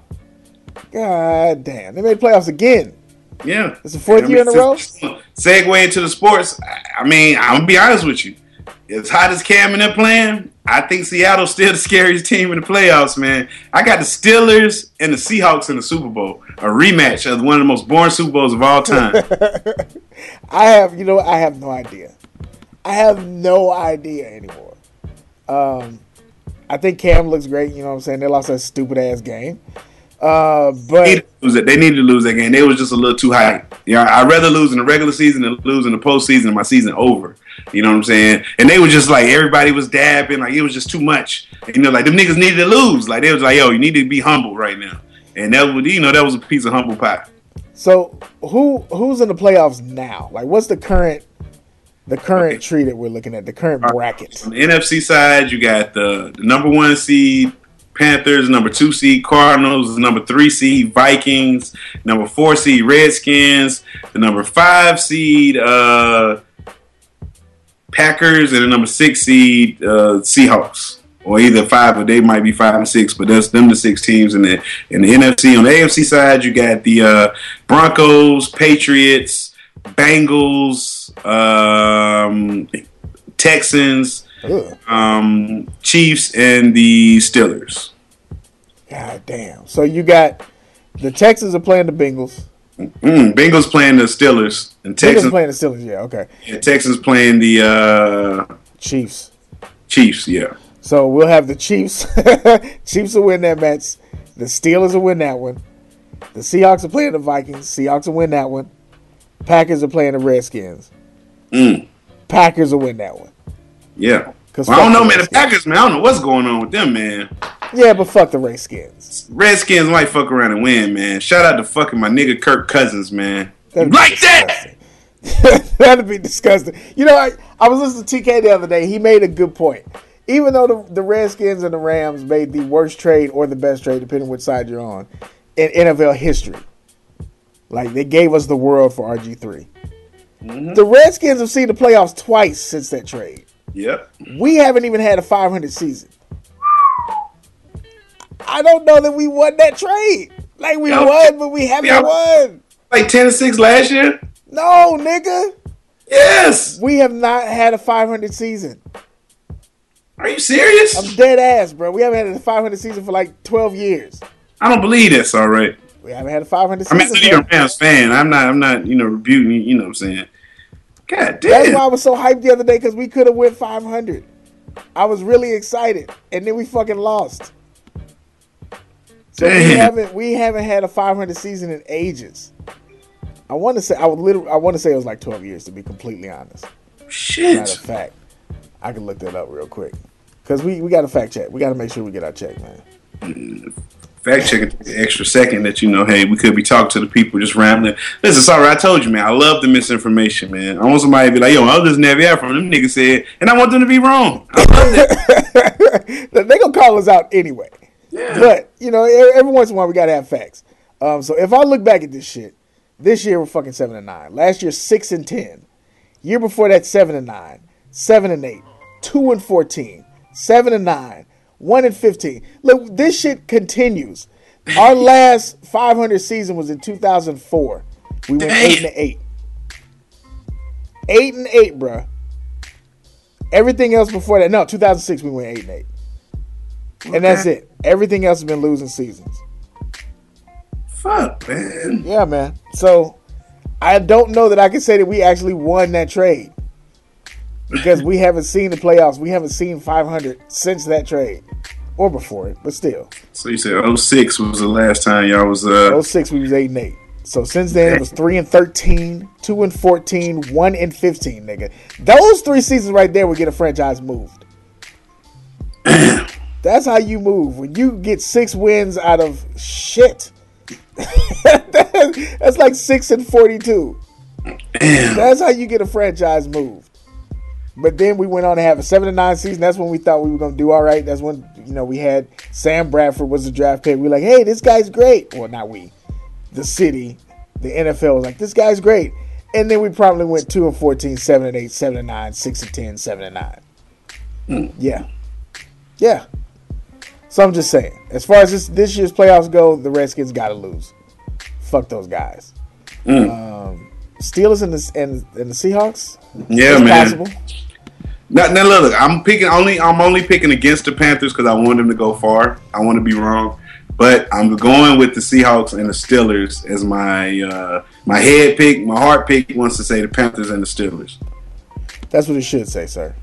God damn, they made the playoffs again. Yeah, it's the fourth year in a row. Segue into the sports. I mean, I'm gonna be honest with you. As hot as Cam and they're playing, I think Seattle's still the scariest team in the playoffs, man. I got the Steelers and the Seahawks in the Super Bowl. A rematch of one of the most boring Super Bowls of all time. I have, you know, I have no idea. I have no idea anymore. Um, I think Cam looks great, you know what I'm saying? They lost that stupid-ass game. Uh, but they needed, to lose it. They needed to lose that game. They was just a little too high. Yeah, I'd rather lose in the regular season than lose in the postseason and my season over. You know what I'm saying? And they were just like, everybody was dabbing. Like, it was just too much. And, you know, like, them niggas needed to lose. Like, they was like, yo, you need to be humble right now. And that was, you know, that was a piece of humble pie. So, who who's in the playoffs now? Like, what's the current the current okay. tree that we're looking at? The current right. bracket. On the N F C side, you got the, the number one seed Panthers, number two seed Cardinals, number three seed Vikings, number four seed Redskins, the number five seed uh, Packers, and the number six seed uh, Seahawks. Or either five, or they might be five and six, but that's them the six teams in the in the N F C. On the A F C side, you got the uh, Broncos, Patriots, Bengals, um, Texans, um, Chiefs, and the Steelers. God damn! So you got the Texans are playing the Bengals. Mm, Bengals playing the Steelers, and Texans Bengals playing the Steelers. Yeah, okay. Yeah, Texans playing the uh, Chiefs. Chiefs, yeah. So we'll have the Chiefs. Chiefs will win that match. The Steelers will win that one. The Seahawks are playing the Vikings. Seahawks will win that one. Packers are playing the Redskins. Mm. Packers will win that one. Yeah. Well, I don't know, man. The Packers, man, I don't know what's going on with them, man. Yeah, but fuck the Redskins. Redskins might fuck around and win, man. Shout out to fucking my nigga Kirk Cousins, man. Like that! That'd be disgusting. You know, I, I was listening to T K the other day. He made a good point. Even though the, the Redskins and the Rams made the worst trade or the best trade, depending on which side you're on, in N F L history. Like, they gave us the world for R G three. Mm-hmm. The Redskins have seen the playoffs twice since that trade. Yep. We haven't even had a five hundred season. I don't know that we won that trade. Like, we Yo, won, but we haven't yeah, won. Like ten and six last year? No, nigga. Yes. We have not had a five hundred season. Are you serious? I'm dead ass, bro. We haven't had a five hundred season for like twelve years. I don't believe that's all right. We haven't had a five hundred season. I'm actually a Rams fan. I'm not, I'm not, you know, rebuting you, you know what I'm saying? God damn. That's why I was so hyped the other day, because we could have went five hundred. I was really excited, and then we fucking lost. So damn. we haven't we haven't had a five hundred season in ages. I want to say I would literally I want to say it was like twelve years, to be completely honest. Shit. Matter of fact, I can look that up real quick, because we, we got to fact check. We got to make sure we get our check, man. Mm, fact check it the extra second that, you know, hey, we could be talking to the people just rambling. Listen, sorry, I told you, man. I love the misinformation, man. I want somebody to be like, yo, I was just never out from them niggas said, and I want them to be wrong. I love that. They gonna call us out anyway. Yeah. But, you know, every once in a while we gotta have facts. Um, so if I look back at this shit, this year we're fucking seven and nine. Last year six and ten. Year before that seven and nine, seven and eight, two and fourteen, seven and nine, one and fifteen. Look, this shit continues. Our last five hundred season was in two thousand four. We went Dang. eight and eight. Eight and eight, bruh. Everything else before that, no, two thousand six we went eight and eight. Okay. And that's it. Everything else has been losing seasons. Fuck, man. Yeah, man. So I don't know that I can say that we actually won that trade because we haven't seen the playoffs. We haven't seen five hundred since that trade or before it, but still. So you said oh six was the last time y'all was uh oh six we was eight and eight. So since then it was three and thirteen, two and fourteen, one and fifteen, nigga. Those three seasons right there would get a franchise moved. That's how you move. When you get six wins out of shit. That's like six and forty-two. Damn. That's how you get a franchise moved. But then we went on to have a seven and nine season. That's when we thought we were going to do all right. That's when, you know, we had Sam Bradford was the draft pick. We were like, hey, this guy's great. Well, not we. The city, the N F L was like, this guy's great. And then we probably went two and fourteen, seven and eight, seven and nine, six and ten, seven and nine. Mm. Yeah. Yeah. So I'm just saying, as far as this, this year's playoffs go, the Redskins got to lose. Fuck those guys. Mm. Um, Steelers and the and, and the Seahawks. Yeah, it's man. possible. Now, now look, I'm picking only. I'm only picking against the Panthers because I want them to go far. I want to be wrong, but I'm going with the Seahawks and the Steelers as my uh, my head pick. My heart pick wants to say the Panthers and the Steelers. That's what it should say, sir.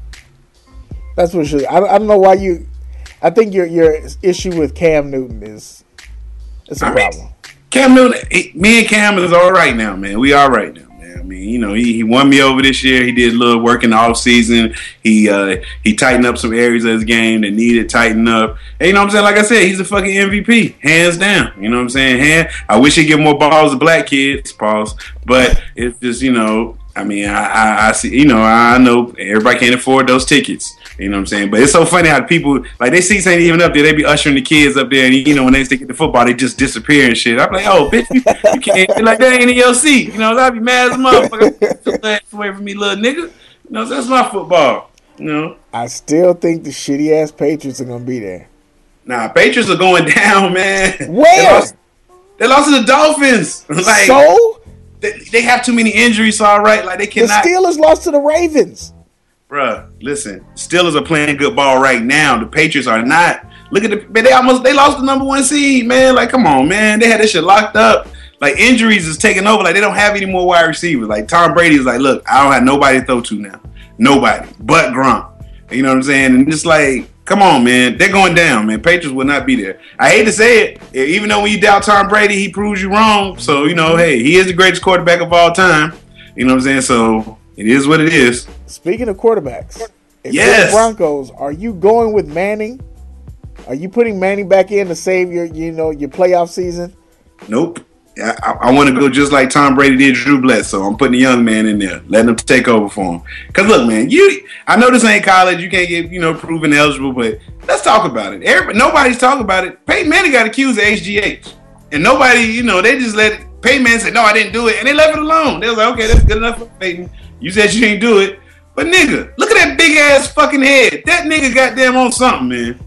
That's what it should. I, I don't know why you. I think your your issue with Cam Newton is it's a I mean, problem. Cam Newton, he, me and Cam is all right now, man. We all right now, man. I mean, you know, he, he won me over this year. He did a little work in the off season. He uh, he tightened up some areas of his game that needed tighten up. And you know what I'm saying? Like I said, he's a fucking M V P, hands down. You know what I'm saying? Hand, I wish he'd give more balls to black kids, pause. But it's just, you know, I mean, I, I, I see, you know, I know everybody can't afford those tickets. You know what I'm saying? But it's so funny how people, like, their seats ain't even up there. They be ushering the kids up there, and, you know, when they stick at the football, they just disappear and shit. I'm like, oh, bitch, you, you can't, like, that ain't in your seat. You know, I'd be mad as a motherfucker. Get your ass away from me, little nigga. You know, that's my football. You know? I still think the shitty ass Patriots are gonna be there. Nah, Patriots are going down, man. Where? They lost, they lost to the Dolphins. Like, so they, they have too many injuries, so all right. Like, they the cannot. Steelers lost to the Ravens. Bruh, listen, Steelers are playing good ball right now. The Patriots are not. Look at the, they almost, they lost the number one seed, man. Like, come on, man. They had this shit locked up. Like, injuries is taking over. Like, they don't have any more wide receivers. Like, Tom Brady is like, look, I don't have nobody to throw to now. Nobody. But Gronk. You know what I'm saying? And just like, come on, man. They're going down, man. Patriots will not be there. I hate to say it. Even though when you doubt Tom Brady, he proves you wrong. So, you know, hey, he is the greatest quarterback of all time. You know what I'm saying? So, it is what it is. Speaking of quarterbacks, if yes. you're the Broncos, are you going with Manning? Are you putting Manning back in to save your, you know, your playoff season? Nope. I, I, I want to go just like Tom Brady did Drew Bledsoe. I'm putting the young man in there, letting him take over for him. Because, look, man, you. I know this ain't college. You can't get, you know, proven eligible, but let's talk about it. Everybody, nobody's talking about it. Peyton Manning got accused of H G H. And nobody, you know, they just let it. Peyton Manning said, no, I didn't do it. And they left it alone. They was like, okay, that's good enough for Peyton. You said you didn't do it. But, nigga, look at that big-ass fucking head. That nigga goddamn on something, man.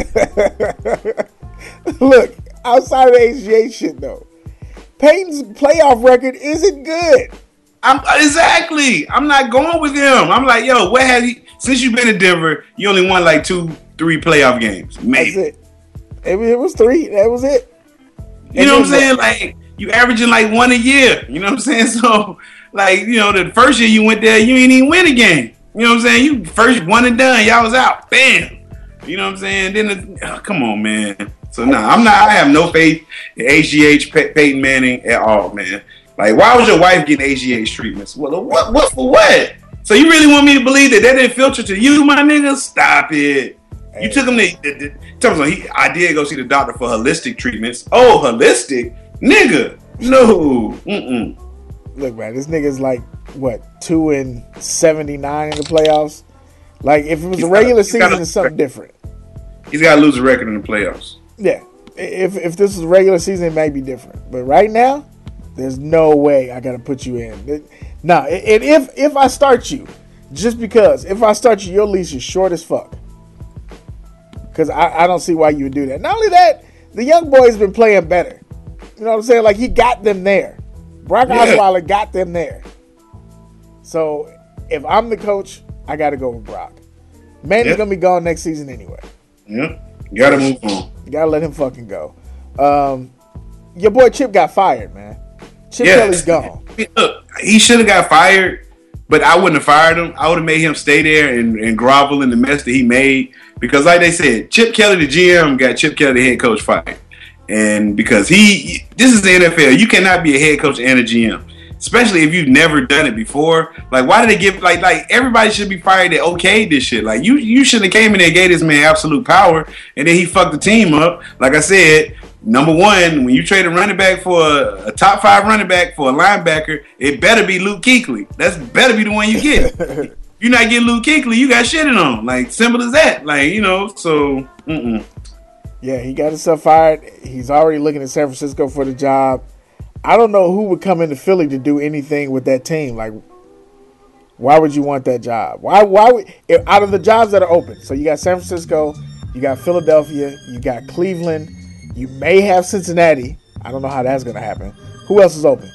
Look, outside of the H G A shit, though, Peyton's playoff record isn't good. I'm Exactly. I'm not going with him. I'm like, yo, what has he... Since you've been in Denver, you only won like two, three playoff games. Maybe. That's it. It, it was three. That was it. You know what I'm saying? Like, you averaging like one a year. You know what I'm saying? So... Like, you know, the first year you went there, you ain't even win a game. You know what I'm saying? You first one and done, y'all was out. Bam. You know what I'm saying? Then, the, oh, come on, man. So, nah, I'm not, I have no faith in H G H, Pey- Peyton Manning at all, man. Like, why was your wife getting H G H treatments? Well, what, what for what? So, you really want me to believe that that didn't filter to you, my nigga? Stop it. Hey. You took him to, the, the, tell me something, he, I did go see the doctor for holistic treatments. Oh, holistic? Nigga. No. Mm-mm. Look, man, this nigga's like, what, two and seventy-nine in the playoffs? Like, if it was He's a regular gotta, season, gotta, it's something different. He's got to lose a record in the playoffs. Yeah. If if this was regular season, it may be different. But right now, there's no way I gotta put you in. Nah, and if if I start you, just because if I start you, your leash is short as fuck. Because I, I don't see why you would do that. Not only that, the young boy's been playing better. You know what I'm saying? Like, he got them there. Brock yeah. Osweiler got them there. So, if I'm the coach, I got to go with Brock. Manny's yep. going to be gone next season anyway. Yep. You got to move on. You got to let him fucking go. Um, your boy Chip got fired, man. Chip yeah. Kelly's gone. Look, he should have got fired, but I wouldn't have fired him. I would have made him stay there and, and grovel in the mess that he made. Because like they said, Chip Kelly, the G M, got Chip Kelly, the head coach, fired. And because he, this is the N F L, you cannot be a head coach and a G M. Especially if you've never done it before. Like, why did they give, like, like everybody should be fired that okayed this shit. Like, you you should have came in there and gave this man absolute power, and then he fucked the team up. Like I said, number one, when you trade a running back for a, a top five running back for a linebacker, it better be Luke Kuechly. That's better be the one you get. You're not getting Luke Kuechly, you got shitted on. Like, simple as that. Like, you know, so, mm-mm. Yeah, he got himself fired. He's already looking at San Francisco for the job. I don't know who would come into Philly to do anything with that team. Like, why would you want that job? Why? Why would, if, out of the jobs that are open, so you got San Francisco, you got Philadelphia, you got Cleveland, you may have Cincinnati. I don't know how that's going to happen. Who else is open?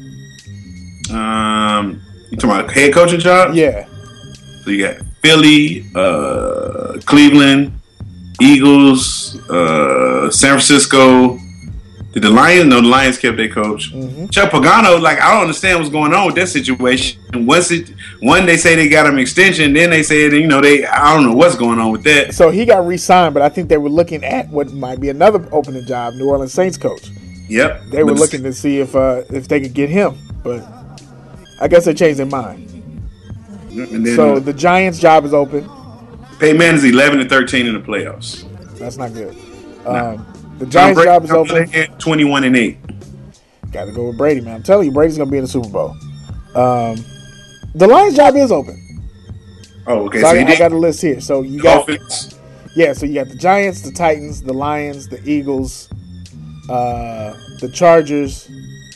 Um, you talking about head coaching job? Yeah. So you got Philly, uh, Cleveland, Eagles, uh, San Francisco. Did the Lions? No, the Lions kept their coach. Mm-hmm. Chuck Pagano, like, I don't understand what's going on with that situation. Once it, one, they say they got him extension, then they say, you know, they, I don't know what's going on with that. So he got re-signed, but I think they were looking at what might be another opening job, New Orleans Saints coach. Yep. They were looking to see if uh, if they could get him, but I guess they changed their mind. And then, so the Giants' job is open. Peyton Manning is eleven and thirteen in the playoffs. That's not good. Nah. Um, the Giants' job is open. twenty-one and eight. Got to go with Brady, man. I'm telling you, Brady's gonna be in the Super Bowl. Um, the Lions' job is open. Oh, okay. So, so I, I got a list here. So you got, Dolphins. yeah. So you got the Giants, the Titans, the Lions, the Eagles, uh, the Chargers.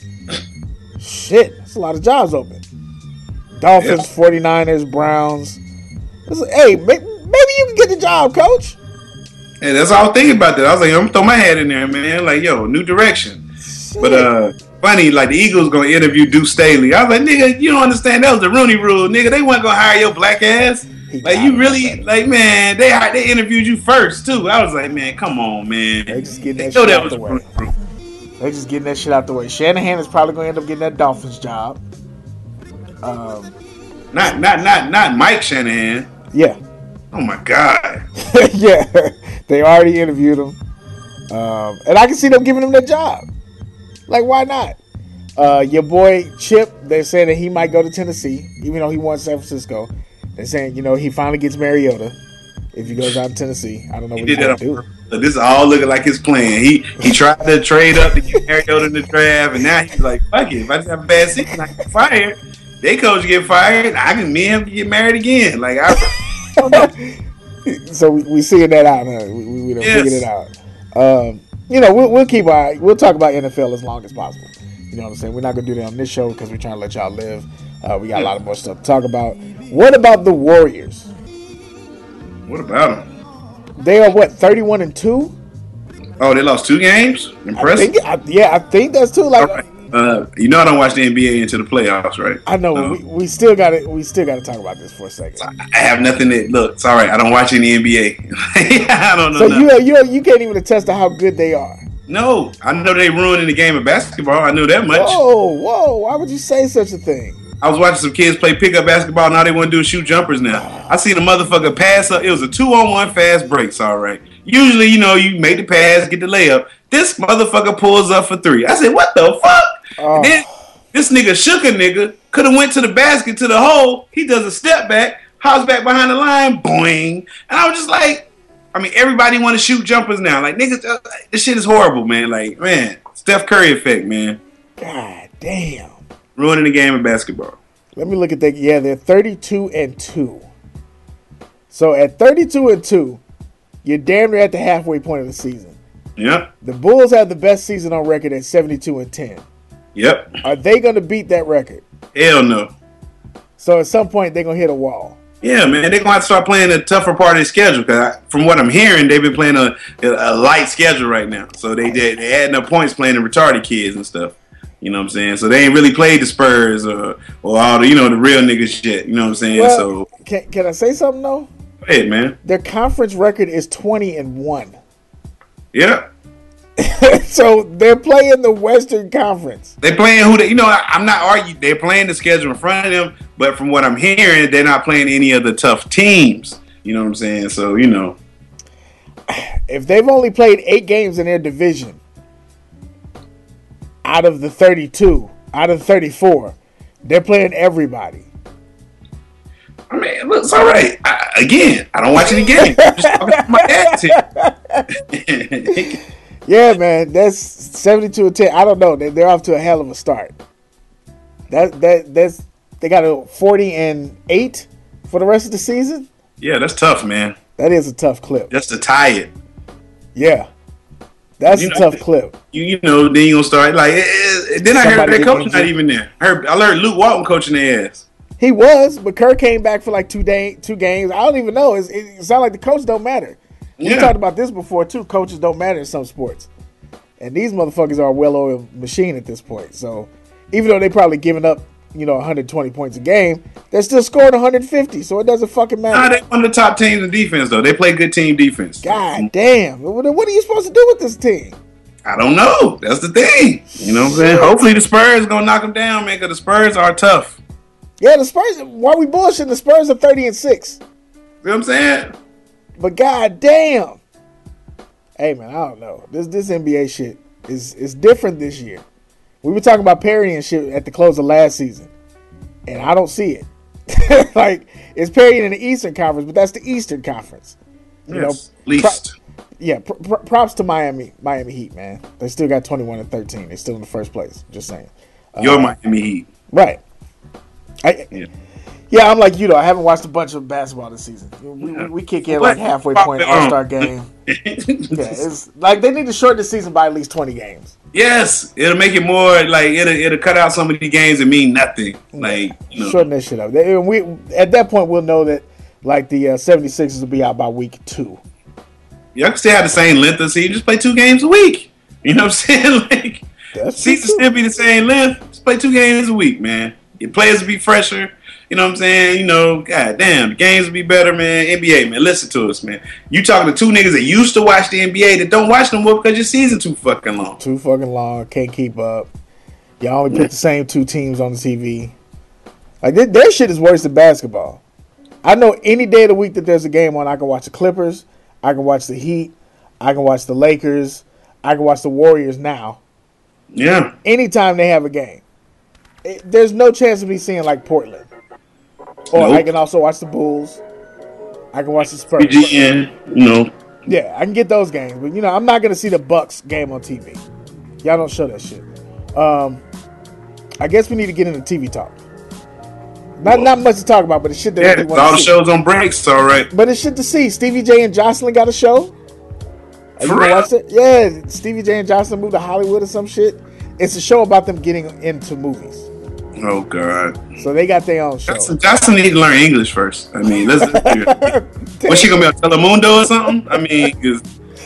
Shit, that's a lot of jobs open. Dolphins, yep. forty-niners, Browns. Listen, hey, maybe you can get the job, coach. Hey, that's all I was thinking about that. I was like, I'm gonna throw my hat in there, man. Like, yo, new direction. Shit. But uh, funny, like the Eagles gonna interview Deuce Staley. I was like, nigga, you don't understand. That was the Rooney Rule, nigga. They weren't gonna hire your black ass. He like, you really, like, man, they they interviewed you first too. I was like, man, come on, man. They just getting that shit out the way. They just getting that shit out the way. Shanahan is probably gonna end up getting that Dolphins job. Um, not not not not Mike Shanahan. Yeah. Oh my God. Yeah, they already interviewed him, um, and I can see them giving him that job. Like, why not? Uh, your boy Chip, they're saying that he might go to Tennessee, even though he wants San Francisco. They're saying, you know, he finally gets Mariota if he goes out to Tennessee. I don't know what he he's going to do. So this is all looking like his plan. He he tried to trade up to get Mariota in the draft, and now he's like, fuck it. If I just have a bad season, I get fired. They coach get fired. I can me and him get married again. Like, I don't know. So we we seeing that out, huh? We we, we done yes. figured it out. Um, you know, we'll we'll keep our we'll talk about N F L as long as possible. You know what I'm saying? We're not gonna do that on this show because we're trying to let y'all live. Uh, we got a lot of more stuff to talk about. What about the Warriors? What about them? They are what, thirty-one and two? Oh, they lost two games. Impressive. I think, I, yeah, I think that's too. Like, uh, you know, I don't watch the N B A into the playoffs, right? I know. Um, we, we still got to we still got to talk about this for a second. I have nothing that look. It's all right. I don't watch any N B A. I don't know. So nothing. you you you can't even attest to how good they are. No, I know they ruining the game of basketball. I knew that much. Whoa, whoa! Why would you say such a thing? I was watching some kids play pickup basketball, and all they want to do is shoot jumpers now. I seen a motherfucker pass up. It was a two-on-one fast breaks, all right. Usually, you know, you make the pass, get the layup. This motherfucker pulls up for three. I said, what the fuck? Oh. And then this nigga shook a nigga, could have went to the basket, to the hole. He does a step back, hops back behind the line, boing. And I was just like, I mean, everybody want to shoot jumpers now. Like, niggas, uh, this shit is horrible, man. Like, man, Steph Curry effect, man. God damn. Ruining the game of basketball. Let me look at that. Yeah, they're thirty-two and two. So at thirty-two and two, you're damn near at the halfway point of the season. Yep. The Bulls have the best season on record at seventy-two and ten. Yep. Are they going to beat that record? Hell no. So at some point they're going to hit a wall. Yeah, man, they're going to have to start playing a tougher part of their schedule. Because from what I'm hearing, they've been playing a, a light schedule right now. So they they, they adding up points playing the retarded kids and stuff. You know what I'm saying? So they ain't really played the Spurs or, or all the, you know, the real niggas shit. You know what I'm saying? Well, so can, can I say something, though? Go ahead, man. Their conference record is twenty and one. Yeah. So they're playing the Western Conference. They're playing who they, you know, I, I'm not arguing. They're playing the schedule in front of them, but from what I'm hearing, they're not playing any of the tough teams. You know what I'm saying? So, you know. If they've only played eight games in their division out of the thirty-two, out of the thirty-four, they're playing everybody. I mean, it looks all right. I, again, I don't watch any games. I'm just talking to my dad here. Yeah, man, that's seventy-two and ten. I don't know. They, they're off to a hell of a start. That that that's they got a forty and eight for the rest of the season. Yeah, that's tough, man. That is a tough clip. Just to tie it. Yeah, that's you a know, tough clip. You you know, then you gonna start like. It, it, then I Somebody heard their coach injured. not even there. I heard I learned Luke Walton coaching their ass. He was, but Kerr came back for like two day two games. I don't even know. It's, it, it sounds like the coach don't matter. We Yeah. talked about this before too. Coaches don't matter in some sports, and these motherfuckers are a well-oiled machine at this point. So even though they probably giving up, you know, one hundred twenty points a game, they're still scoring one hundred fifty. So it doesn't fucking matter. Nah, they one of the top teams in defense though. They play good team defense. God damn! What, what are you supposed to do with this team? I don't know. That's the thing. You know what I'm saying? Hopefully the Spurs gonna knock them down, man. Because the Spurs are tough. Yeah, the Spurs. Why we bullshitting? The Spurs are thirty and six. You know what I'm saying? But god damn. Hey man, I don't know. This this N B A shit is is different this year. We were talking about Perry and shit at the close of last season, and I don't see it. Like it's Perry in the Eastern Conference, but that's the Eastern Conference. You Yes, know, least. Pro- yeah, pr- pr- props to Miami, Miami Heat, man. They still got twenty-one and thirteen. They're still in the first place. Just saying. You're Uh, Miami Heat. Right. I, Yeah. yeah, I'm like you though. I haven't watched a bunch of basketball this season. We, we, we kick in like halfway point All Star game. Yeah, it's like they need to shorten the season by at least twenty games. Yes, it'll make it more like it'll it'll cut out some of these games and mean nothing. Like you know. Shorten that shit up. They, we at that point we'll know that like the uh, seventy-sixers will be out by week two. Y'all can still have the same length of season. Just play two games a week. You know what I'm saying? Like That's season true. still be the same length. Just play two games a week, man. Your players will be fresher. You know what I'm saying? You know, god damn, the games will be better, man. N B A, man, listen to us, man. You talking to two niggas that used to watch the N B A that don't watch no more because your season too fucking long. Too fucking long. Can't keep up. Y'all only pick the same two teams on the T V. Like their, their shit is worse than basketball. I know any day of the week that there's a game on, I can watch the Clippers, I can watch the Heat, I can watch the Lakers, I can watch the Warriors now. Yeah. Anytime they have a game. It, there's no chance of me seeing like Portland. Or Nope. I can also watch the Bulls. I can watch the Spurs. B G N, you know. Yeah, I can get those games, but you know, I'm not gonna see the Bucks game on T V. Y'all don't show that shit. Um, I guess we need to get into T V talk. Not not much to talk about, but it's shit that Yeah, everyone all the wants to see. shows on breaks, all right. But it's shit to see. Stevie J and Jocelyn got a show. Are you For gonna real? watch it? Yeah, Stevie J and Jocelyn moved to Hollywood or some shit. It's a show about them getting into movies. Oh god. So they got their own show. Johnson, Johnson need to learn English first. I mean, let's. What's she gonna be on Telemundo or something? I mean, 'cause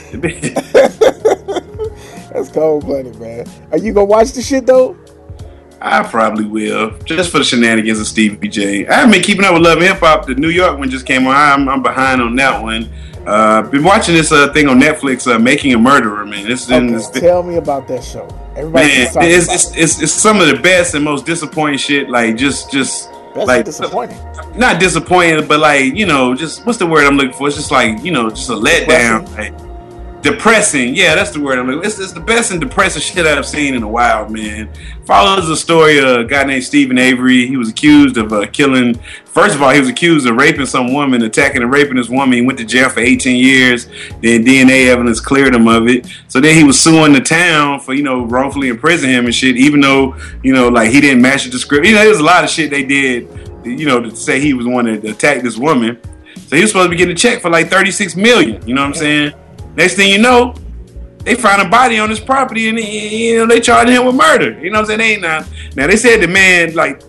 That's cold blooded, man. Are you gonna watch the shit though? I probably will, just for the shenanigans of Stevie J. I haven't been keeping up with Love and Hip Hop. The New York one just came on. I'm, I'm behind on that one. Uh, been watching this uh, thing on Netflix, uh, Making a Murderer. Man, it's, Okay, it's tell me about that show. Everybody man, keeps talking it's, about it's, it's it's some of the best and most disappointing shit. Like just just it. That's like disappointing. not disappointing, but like you know, just what's the word I'm looking for? It's just like you know, just a letdown. Like, depressing, yeah, that's the word I'm looking for. It's, it's the best and depressing shit I've seen in a while, man. Follows the story of a guy named Stephen Avery. He was accused of uh, killing. First of all, he was accused of raping some woman, attacking and raping this woman. He went to jail for eighteen years. Then D N A evidence cleared him of it. So then he was suing the town for, you know, wrongfully imprisoning him and shit, even though, you know, like he didn't match the description. You know, there's a lot of shit they did, you know, to say he was the one that attacked this woman. So he was supposed to be getting a check for like thirty-six million dollars. You know what I'm saying? Next thing you know, they found a body on his property, and you know they charged him with murder. You know what I'm saying? They ain't now. Now they said the man, like,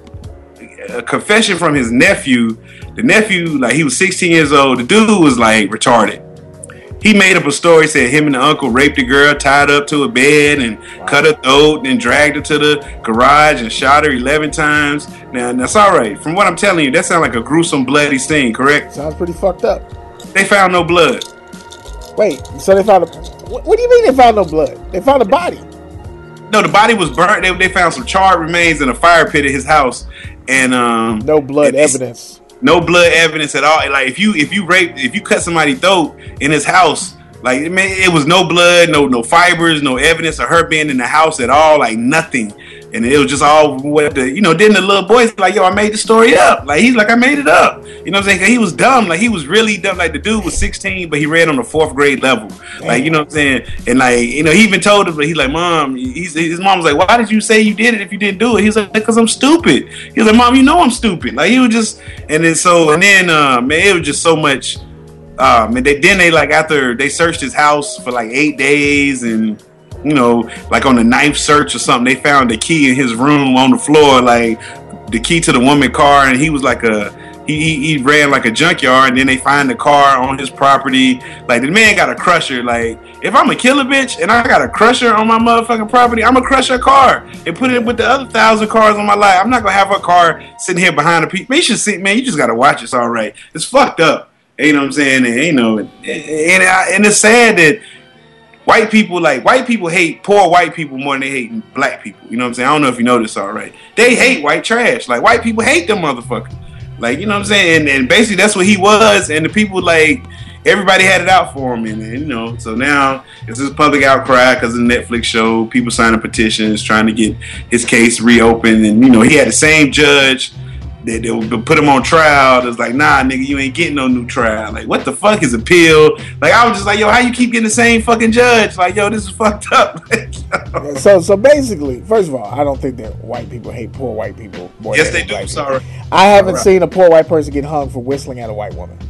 a confession from his nephew. The nephew, like, he was sixteen years old. The dude was like retarded. He made up a story, said him and the uncle raped a girl, tied her up to a bed, and wow. cut her throat, and then dragged her to the garage and shot her eleven times. Now, that's all right. From what I'm telling you, that sounds like a gruesome, bloody scene, correct? Sounds pretty fucked up. They found no blood. Wait, so they found a... What, what do you mean they found no blood? They found a body. No, the body was burnt. They, they found some charred remains in a fire pit at his house, and um, no blood evidence. No blood evidence at all. Like if you if you raped if you cut somebody's throat in his house, like it, it was no blood, no no fibers, no evidence of her being in the house at all, like nothing. And it was just all what the you know. Then the little boy's like, yo, I made the story up. Like he's like, I made it up. You know what I'm saying? He was dumb. Like he was really dumb. Like the dude was sixteen, but he read on the fourth grade level. Damn. Like you know what I'm saying? And like you know, he even told him, but he's like, Mom. He's, his mom was like, why did you say you did it if you didn't do it? He's like, because I'm stupid. He was like, Mom, you know I'm stupid. Like he was just, and then so and then uh, man, it was just so much. Um, and they, then they like after they searched his house for like eight days and. You know, like on the ninth search or something, they found the key in his room on the floor, like the key to the woman's car, and he was like a he, he he ran like a junkyard, and then they find the car on his property. Like the man got a crusher. Like if I'm a killer bitch and I got a crusher on my motherfucking property, I'm gonna crush her car and put it with the other thousand cars on my lot. I'm not gonna have her car sitting here behind the people. Man, you should see, man, you just gotta watch. It's all right. It's fucked up. You know what I'm saying? And you know, and and, and it's sad that. White people, like, white people hate poor white people more than they hate black people. You know what I'm saying? I don't know if you know this already. They hate white trash. Like, white people hate them motherfuckers. Like, you know what I'm saying? And, and basically, that's what he was. And the people, like, everybody had it out for him. And, and you know, so now it's this public outcry because of the Netflix show. People signing petitions trying to get his case reopened. And, you know, he had the same judge that they would put him on trial. It's like, nah, nigga, you ain't getting no new trial. Like, what the fuck is appeal? Like, I was just like, yo, how you keep getting the same fucking judge? Like, yo, this is fucked up. Like, so, so basically, first of all, I don't think that white people hate poor white people more yes, than they do. People. Sorry, I haven't right. seen a poor white person get hung for whistling at a white woman.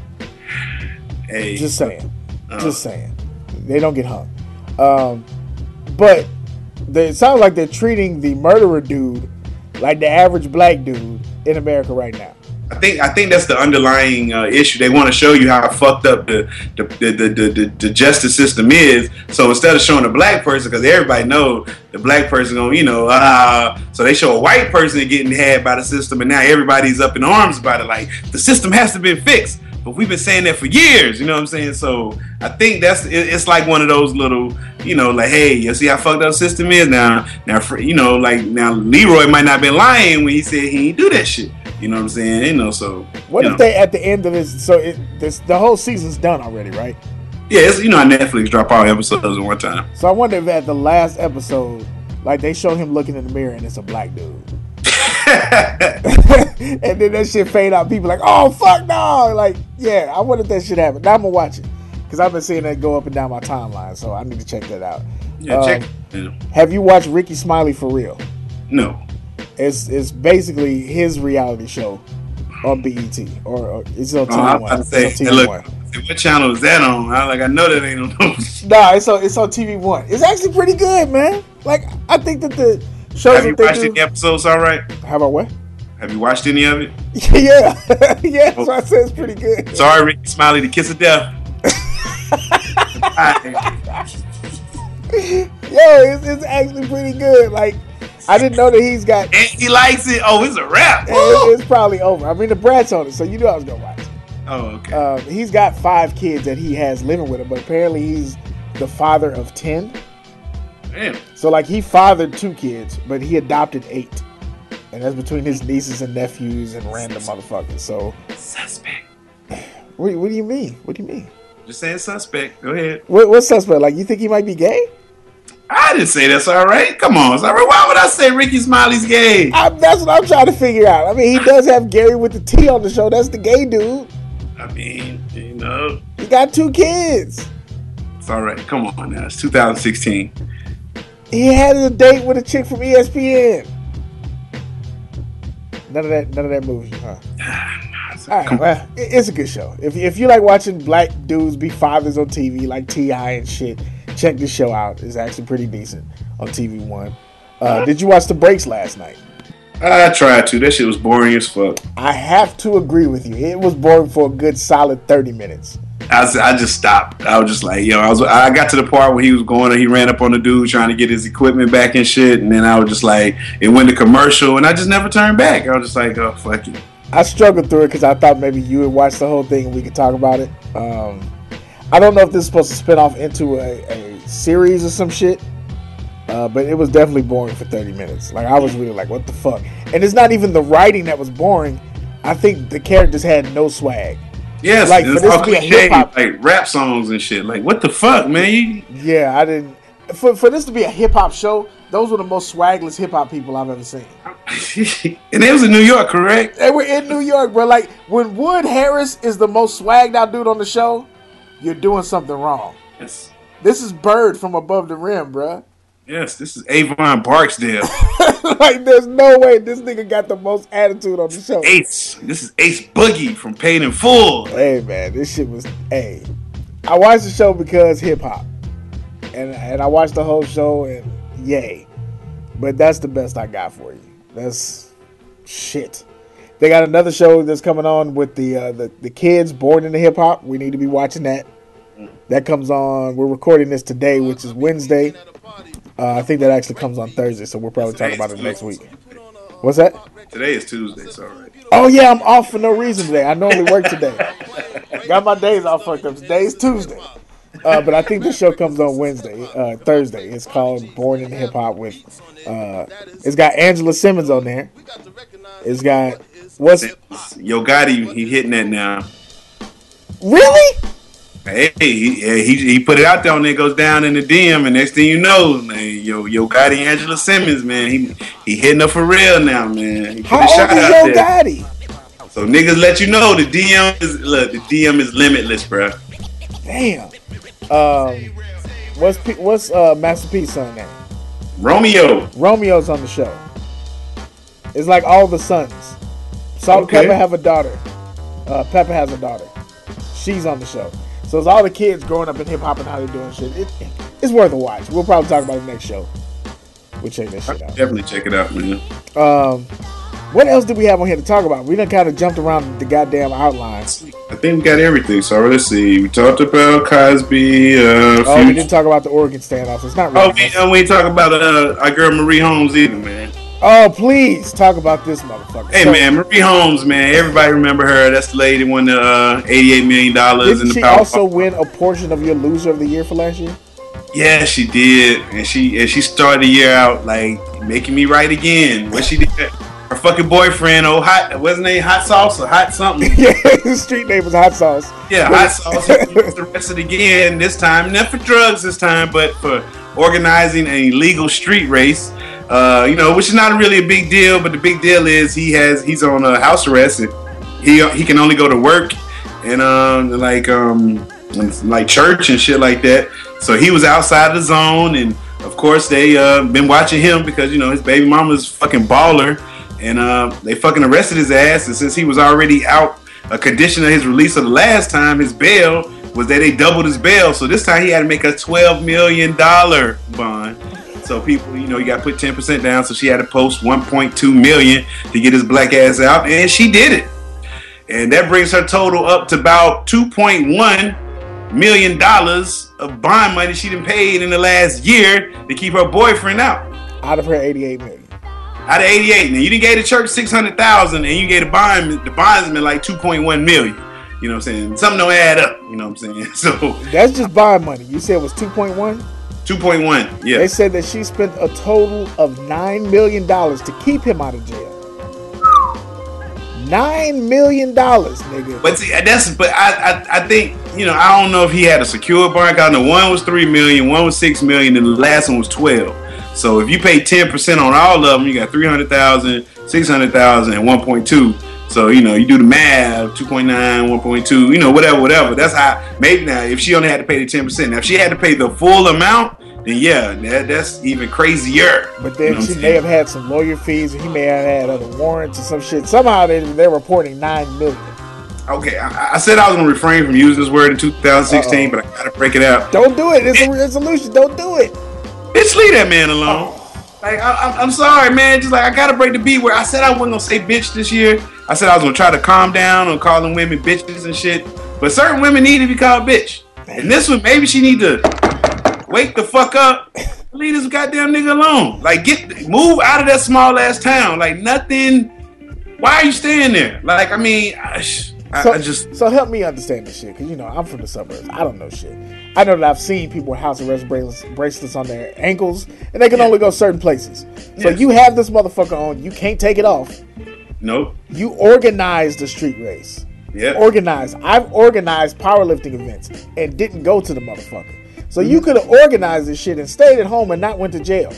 Hey, just saying, uh, just saying, they don't get hung. Um, but they, it sounds like they're treating the murderer dude like the average black dude in America right now. I think I think that's the underlying uh, issue. They want to show you how fucked up the the, the, the, the the justice system is. So instead of showing a black person, because everybody know the black person gonna, you know, uh, so they show a white person getting had by the system, and now everybody's up in arms about it. Like the system has to be fixed. But we've been saying that for years, you know what I'm saying? So I think that's it's like one of those little, you know, like, hey, you see how fucked up the system is now. Now, for, you know, like now Leroy might not be lying when he said he ain't do that shit. You know what I'm saying? You know, so what if know. they at the end of this? So it, this the whole season's done already, right? Yeah, it's, you know, on Netflix drop all episodes in one time. So I wonder if at the last episode, like they show him looking in the mirror and it's a black dude. And then that shit fade out. People like, oh fuck no! Like, yeah, I wonder if that shit happen. Now I'm gonna watch it because I've been seeing that go up and down my timeline. So I need to check that out. Yeah, um, check. Yeah. Have you watched Ricky Smiley for real? No. It's it's basically his reality show on B E T or, or it's on T V oh, One. I say, hey, look, what channel is that on? I like I know that ain't on. Nah, it's on it's on T V One. It's actually pretty good, man. Like I think that the shows. Have you that watched do, any episodes? All right. How about what? Have you watched any of it? Yeah, yeah. So I said it's pretty good. Sorry, Ricky Smiley, the kiss of death. Yo, it's, it's actually pretty good. Like. I didn't know that he's got. And he likes it. Oh, it's a wrap. It, it's probably over. I mean, the Brat's on it, so you knew I was gonna watch it. Oh, okay. Um, he's got five kids that he has living with him, but apparently he's the father of ten. Damn. So, like, he fathered two kids, but he adopted eight, and that's between his nieces and nephews and random motherfuckers. So, suspect. What, what do you mean? What do you mean? Just saying suspect. Go ahead. What, what's suspect? Like, you think he might be gay? I didn't say that's all right. Come on, it's all right. Why would I say Ricky Smiley's gay? I, that's what I'm trying to figure out. I mean, he does have Gary with the T on the show. That's the gay dude. I mean, you know, he got two kids. It's all right. Come on now. It's two thousand sixteen. He had a date with a chick from E S P N. None of that. None of that movie, huh? All right, well, it's a good show. If if you like watching black dudes be fathers on T V like T I and shit. check this show out. It's actually pretty decent on T V One. Uh, did you watch The Breaks last night? I tried to. That shit was boring as fuck. I have to agree with you. It was boring for a good solid thirty minutes. I, was, I just stopped. I was just like, yo, I was. I got to the part where he was going, he ran up on the dude trying to get his equipment back and shit, and then I was just like, it went to commercial, and I just never turned back. I was just like, oh, fuck it. I struggled through it because I thought maybe you would watch the whole thing and we could talk about it. Um, I don't know if this is supposed to spin off into a, a series or some shit, uh, but it was definitely boring for thirty minutes. Like, I was really like, what the fuck? And it's not even the writing that was boring. I think the characters had no swag. Yes, like, it's for this all to be a cliche, hip-hop, like rap songs and shit. Like, what the fuck, man? You... Yeah, I didn't. For, for this to be a hip hop show, those were the most swagless hip hop people I've ever seen. And it was in New York, correct? They were in New York, bro. Like, when Wood Harris is the most swagged out dude on the show, you're doing something wrong. Yes. This is Bird from Above the Rim, bro. Yes, this is Avon Barksdale. Like, there's no way this nigga got the most attitude on the show. Ace. This is Ace Boogie from Paid in Full. Hey, man, this shit was... Hey, I watched the show because hip-hop. And, and I watched the whole show, and yay. But that's the best I got for you. That's shit. They got another show that's coming on with the uh, the, the kids born into hip-hop. We need to be watching that. That comes on... We're recording this today, which is Wednesday. Uh, I think that actually comes on Thursday, so we'll probably talk about it next week. What's that? Today is Tuesday, so all right. Oh, yeah, I'm off for no reason today. I normally work today. Got my days all fucked up. Today's Tuesday. Uh, but I think the show comes on Wednesday, uh, Thursday. It's called Born in Hip Hop with, uh, it's got Angela Simmons on there. It's got, what's... Yo Gotti, he hitting that now. Really? Hey, he, he he put it out there and it goes down in the D M, and next thing you know, man, yo, Yo Gotti, Angela Simmons, man, he he hitting her for real now, man. He How old is Yo Gotti? So niggas let you know the D M is look, the D M is limitless, bro. Damn. Um, what's P, what's uh, Master P's son name? Romeo. Romeo's on the show. It's like all the sons. Salt Okay. and Pepper have a daughter. Uh, Pepper has a daughter. She's on the show. So it's all the kids growing up in hip hop and how they're doing shit. It, it's worth a watch. We'll probably talk about it next show. We'll check that shit out. Definitely check it out, man. Um, what else did we have on here to talk about? We done kind of jumped around the goddamn outlines. I think we got everything. So let's see. We talked about Cosby. Uh, oh, few... we didn't talk about the Oregon standoff. It's not really. Oh, we, uh, we ain't talk about uh, our girl Marie Holmes either, man. Oh, please talk about this motherfucker. Hey, so, man, Marie Holmes, man. Everybody remember her. That's the lady who won the uh, eighty-eight million dollars in didn't the she Powerball. also win a portion of your loser of the year for last year? Yeah, she did, and she and she started the year out like making me right again. What she did, her fucking boyfriend, oh hot, what's his name, Hot Sauce or Hot something? Yeah, his street name was Hot Sauce. Yeah, Hot Sauce. He was arrested again. This time, not for drugs this time, but for organizing an illegal street race. Uh, you know, which is not really a big deal, but the big deal is he has he's on a house arrest and he he can only go to work and um like um like church and shit like that. So he was outside the zone, and of course they uh been watching him because you know his baby mama's fucking baller, and uh they fucking arrested his ass. And since he was already out, a condition of his release of the last time, his bail was that they doubled his bail. So this time he had to make a twelve million dollar bond. So people, you know, you got to put ten percent down. So she had to post one point two million to get his black ass out, and she did it. And that brings her total up to about two point one million dollars of bond money she done paid in the last year to keep her boyfriend out. Out of her eighty-eight million. Out of eighty-eight. Now you didn't get the church six hundred thousand, and you gave the bond the bondsman like two point one million. You know what I'm saying? Something don't add up. You know what I'm saying? So that's just bond money. You said it was two point one. two point one, yeah. They said that she spent a total of nine million dollars to keep him out of jail. nine million dollars, nigga. But see, that's, but I, I I think, you know, I don't know if he had a secure bond. I know one was three million, one was six million, and the last one was twelve. So if you pay ten percent on all of them, you got three hundred thousand, six hundred thousand, and one point two. So, you know, you do the math, two point nine, one point two, you know, whatever, whatever. That's how, maybe now, if she only had to pay the ten percent. Now, if she had to pay the full amount, then yeah, that, that's even crazier. But then you know she may have had some lawyer fees, or he may have had other warrants or some shit. Somehow they, they're reporting nine million. okay, I, I said I was gonna refrain from using this word in two thousand sixteen, Uh-oh. but I gotta break it out. Don't do it. It's a resolution. Don't do it. Bitch, leave that man alone. Oh. Like I, I'm sorry, man. Just like I gotta break the beat. Where I said I wasn't gonna say bitch this year. I said I was gonna try to calm down on calling women bitches and shit. But certain women need to be called bitch. And this one, maybe she need to wake the fuck up. Leave this goddamn nigga alone. Like, get move out of that small ass town. Like, nothing. Why are you staying there? Like, I mean, I, I, so, I just. So help me understand this shit, because you know I'm from the suburbs. I don't know shit. I know that I've seen people with house arrest bracelets, bracelets on their ankles, and they can yeah. only go certain places. So yes. you have this motherfucker on. You can't take it off. Nope. You organized the street race. Yeah. Organized. I've organized powerlifting events and didn't go to the motherfucker. So you could have organized this shit and stayed at home and not went to jail.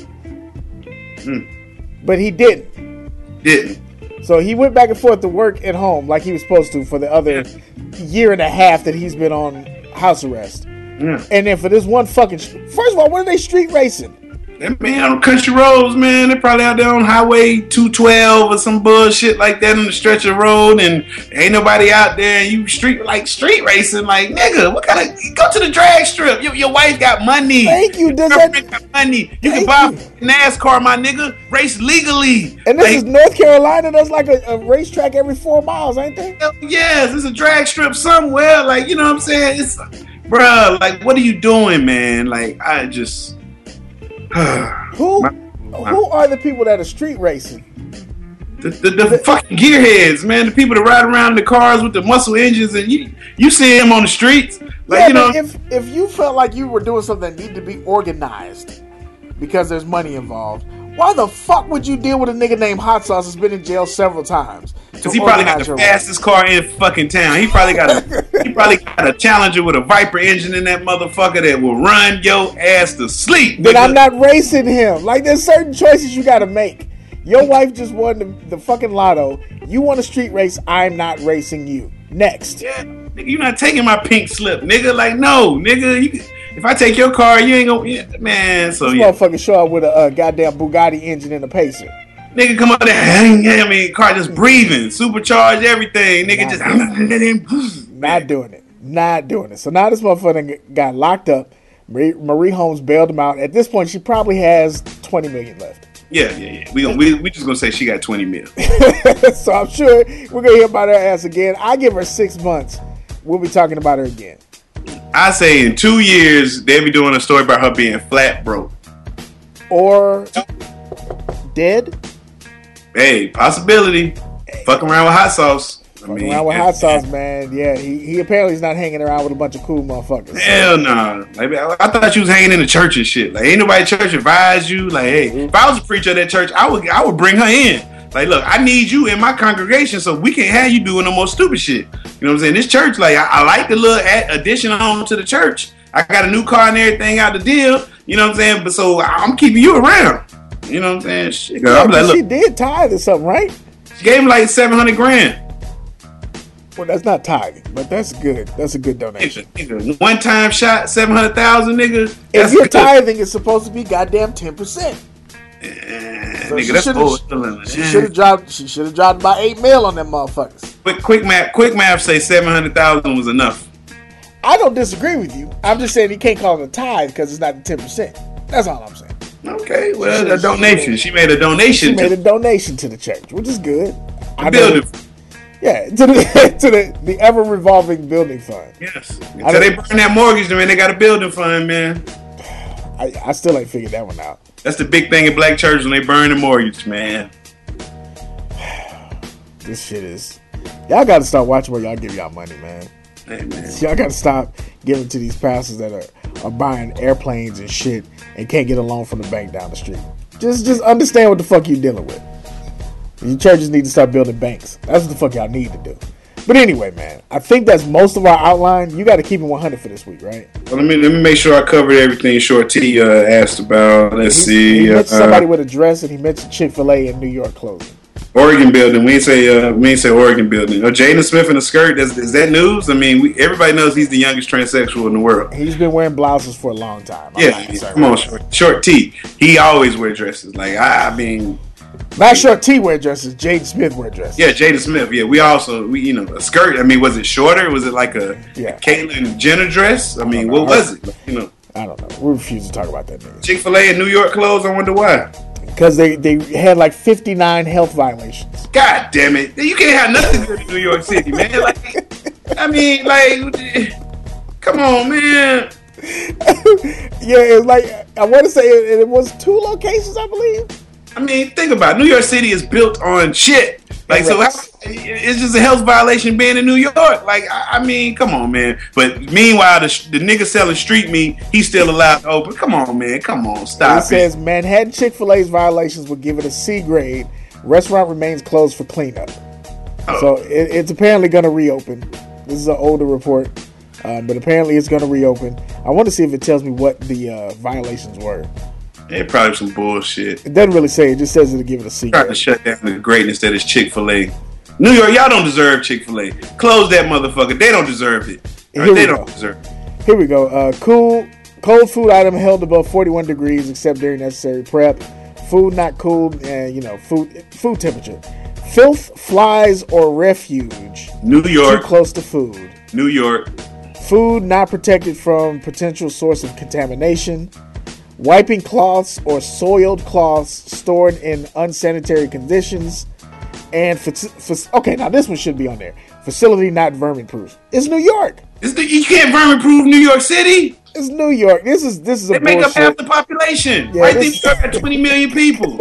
Mm. But he didn't. Didn't. So he went back and forth to work at home like he was supposed to for the other yeah. year and a half that he's been on house arrest. Yeah. And then for this one fucking... First of all, what are they street racing? That man on country roads, man. They're probably out there on Highway two twelve or some bullshit like that on the stretch of road, and ain't nobody out there. And you street like street racing, like nigga. What kind of go to the drag strip? Your, your wife got money. Thank you. Does that got money? You can buy you. NASCAR, my nigga. Race legally. And this like, is North Carolina. That's like a, a racetrack every four miles, ain't they? Yes, it's a drag strip somewhere. Like you know what I'm saying? It's, bruh. Like what are you doing, man? Like I just. who my, my, who are the people that are street racing? The, the, the, the fucking gearheads, man. The people that ride around in the cars with the muscle engines, and you you see them on the streets. Like yeah, you know, if if you felt like you were doing something that needed to be organized because there's money involved, why the fuck would you deal with a nigga named Hot Sauce that's been in jail several times? Because he probably got the fastest way. car in fucking town. He probably got a he probably got a Challenger with a Viper engine in that motherfucker that will run your ass to sleep. But I'm not racing him. Like there's certain choices you got to make. Your wife just won the, the fucking lotto. You want a street race? I'm not racing you. Next. Yeah, nigga, you're not taking my pink slip, nigga. Like no, nigga. You, if I take your car, you ain't gonna, yeah, man. So this yeah, motherfucker show up with a uh, goddamn Bugatti engine and a Pacer. Nigga come up there, I mean, car just breathing, supercharged everything. Nigga not just doing not doing it, not doing it. So now this motherfucker got locked up. Marie, Marie Holmes bailed him out. At this point, she probably has twenty million left. Yeah, yeah, yeah. We gonna, we we just gonna say she got twenty mil. So I'm sure we're gonna hear about her ass again. I give her six months. We'll be talking about her again. I say in two years they'll be doing a story about her being flat broke or dead. Hey, possibility. Hey. Fucking around with hot sauce. Fucking I mean, around with hot sauce, man. Yeah, he, he apparently is not hanging around with a bunch of cool motherfuckers. Hell no. Nah. Like, I, I thought you was hanging in the church and shit. Like, ain't nobody at church advise you. Like, hey, mm-hmm. if I was a preacher at that church, I would I would bring her in. Like, look, I need you in my congregation, so we can't have you doing no more stupid shit. You know what I'm saying? This church, like, I, I like the little ad- addition on to the church. I got a new car and everything out the deal. You know what I'm saying? But so I'm keeping you around. You know what I'm saying? Shit, girl, yeah, I'm like, look, she did tithe or something, right? She gave him like seven hundred grand. Well, that's not tithing, but that's good. That's a good donation. One time shot, seven hundred thousand, nigga. If you're tithing, it's supposed to be goddamn ten percent. Yeah, so nigga, she that's She should have dropped. She should have dropped about eight mil on them motherfuckers. Quick, quick math. Quick math say seven hundred thousand was enough. I don't disagree with you. I'm just saying you can't call it a tithe because it's not the ten percent. That's all I'm saying. Okay, well, a donation. She made a donation. She to made a donation to the church, which is good. I building. Yeah, to the to the, the ever revolving building fund. Yes. Until they burn that mortgage, man, they got a building fund, man. I, I still ain't figured that one out. That's the big thing in black church when they burn the mortgage, man. This shit is. Y'all got to start watching where y'all give y'all money, man. Hey, man. Y'all got to stop giving to these pastors that are, are buying airplanes and shit and can't get a loan from the bank down the street. Just just understand what the fuck you're dealing with. Your churches need to start building banks. That's what the fuck y'all need to do. But anyway, man, I think that's most of our outline. You got to keep it one hundred for this week, right? Well, let me let me make sure I covered everything Short T uh, asked about. Let's he, see. He mentioned uh, somebody with a dress, and he mentioned Chick-fil-A in New York closing. Oregon building. We ain't say uh, we ain't say Oregon building. Oh, Jaden Smith in a skirt. Is, is that news? I mean, we, everybody knows he's the youngest transsexual in the world. He's been wearing blouses for a long time. I'm yeah, yeah come on, short, short T. He always wear dresses. Like I, I mean, Not sure T wear dresses. Jaden Smith wear dresses. Yeah, Jada Smith. Yeah, we also we you know a skirt. I mean, was it shorter? Was it like a, yeah. a Caitlyn Jenner dress? I mean, I what was it? You know, I don't know. We refuse to talk about that. Nigga. Chick-fil-A in New York closed. I wonder why. Because they, they had like fifty-nine health violations. God damn it! You can't have nothing good in New York City, man. Like, I mean, like, come on, man. Yeah, it's like I want to say it, it was two locations, I believe. I mean, think about it. New York City is built on shit. Like, so how, it's just a health violation being in New York. Like, I, I mean, come on, man. But meanwhile, the, the nigga selling street meat, he's still allowed to open. Come on, man. Come on, stop it. It says Manhattan Chick-fil-A's violations were given a C grade. Restaurant remains closed for cleanup. Oh. So it, it's apparently going to reopen. This is an older report, uh, but apparently it's going to reopen. I want to see if it tells me what the uh, violations were. It probably some bullshit. It doesn't really say. It just says it'll give it a secret. Trying to shut down the greatness that is Chick-fil-A. New York, y'all don't deserve Chick-fil-A. Close that motherfucker. They don't deserve it. Right? They don't deserve it. Here we go. Uh, cool, cold food item held above forty-one degrees except during necessary prep. Food not cooled, and you know, food food temperature. Filth, flies, or refuge. New York. Too close to food. New York. Food not protected from potential source of contamination. Wiping cloths or soiled cloths stored in unsanitary conditions. And, for, for, okay, now this one should be on there. Facility not vermin proof. It's New York. It's the, you can't vermin proof New York City. It's New York. This is this is a They make bullshit. up half the population. Yeah, right this... there, New York got twenty million people.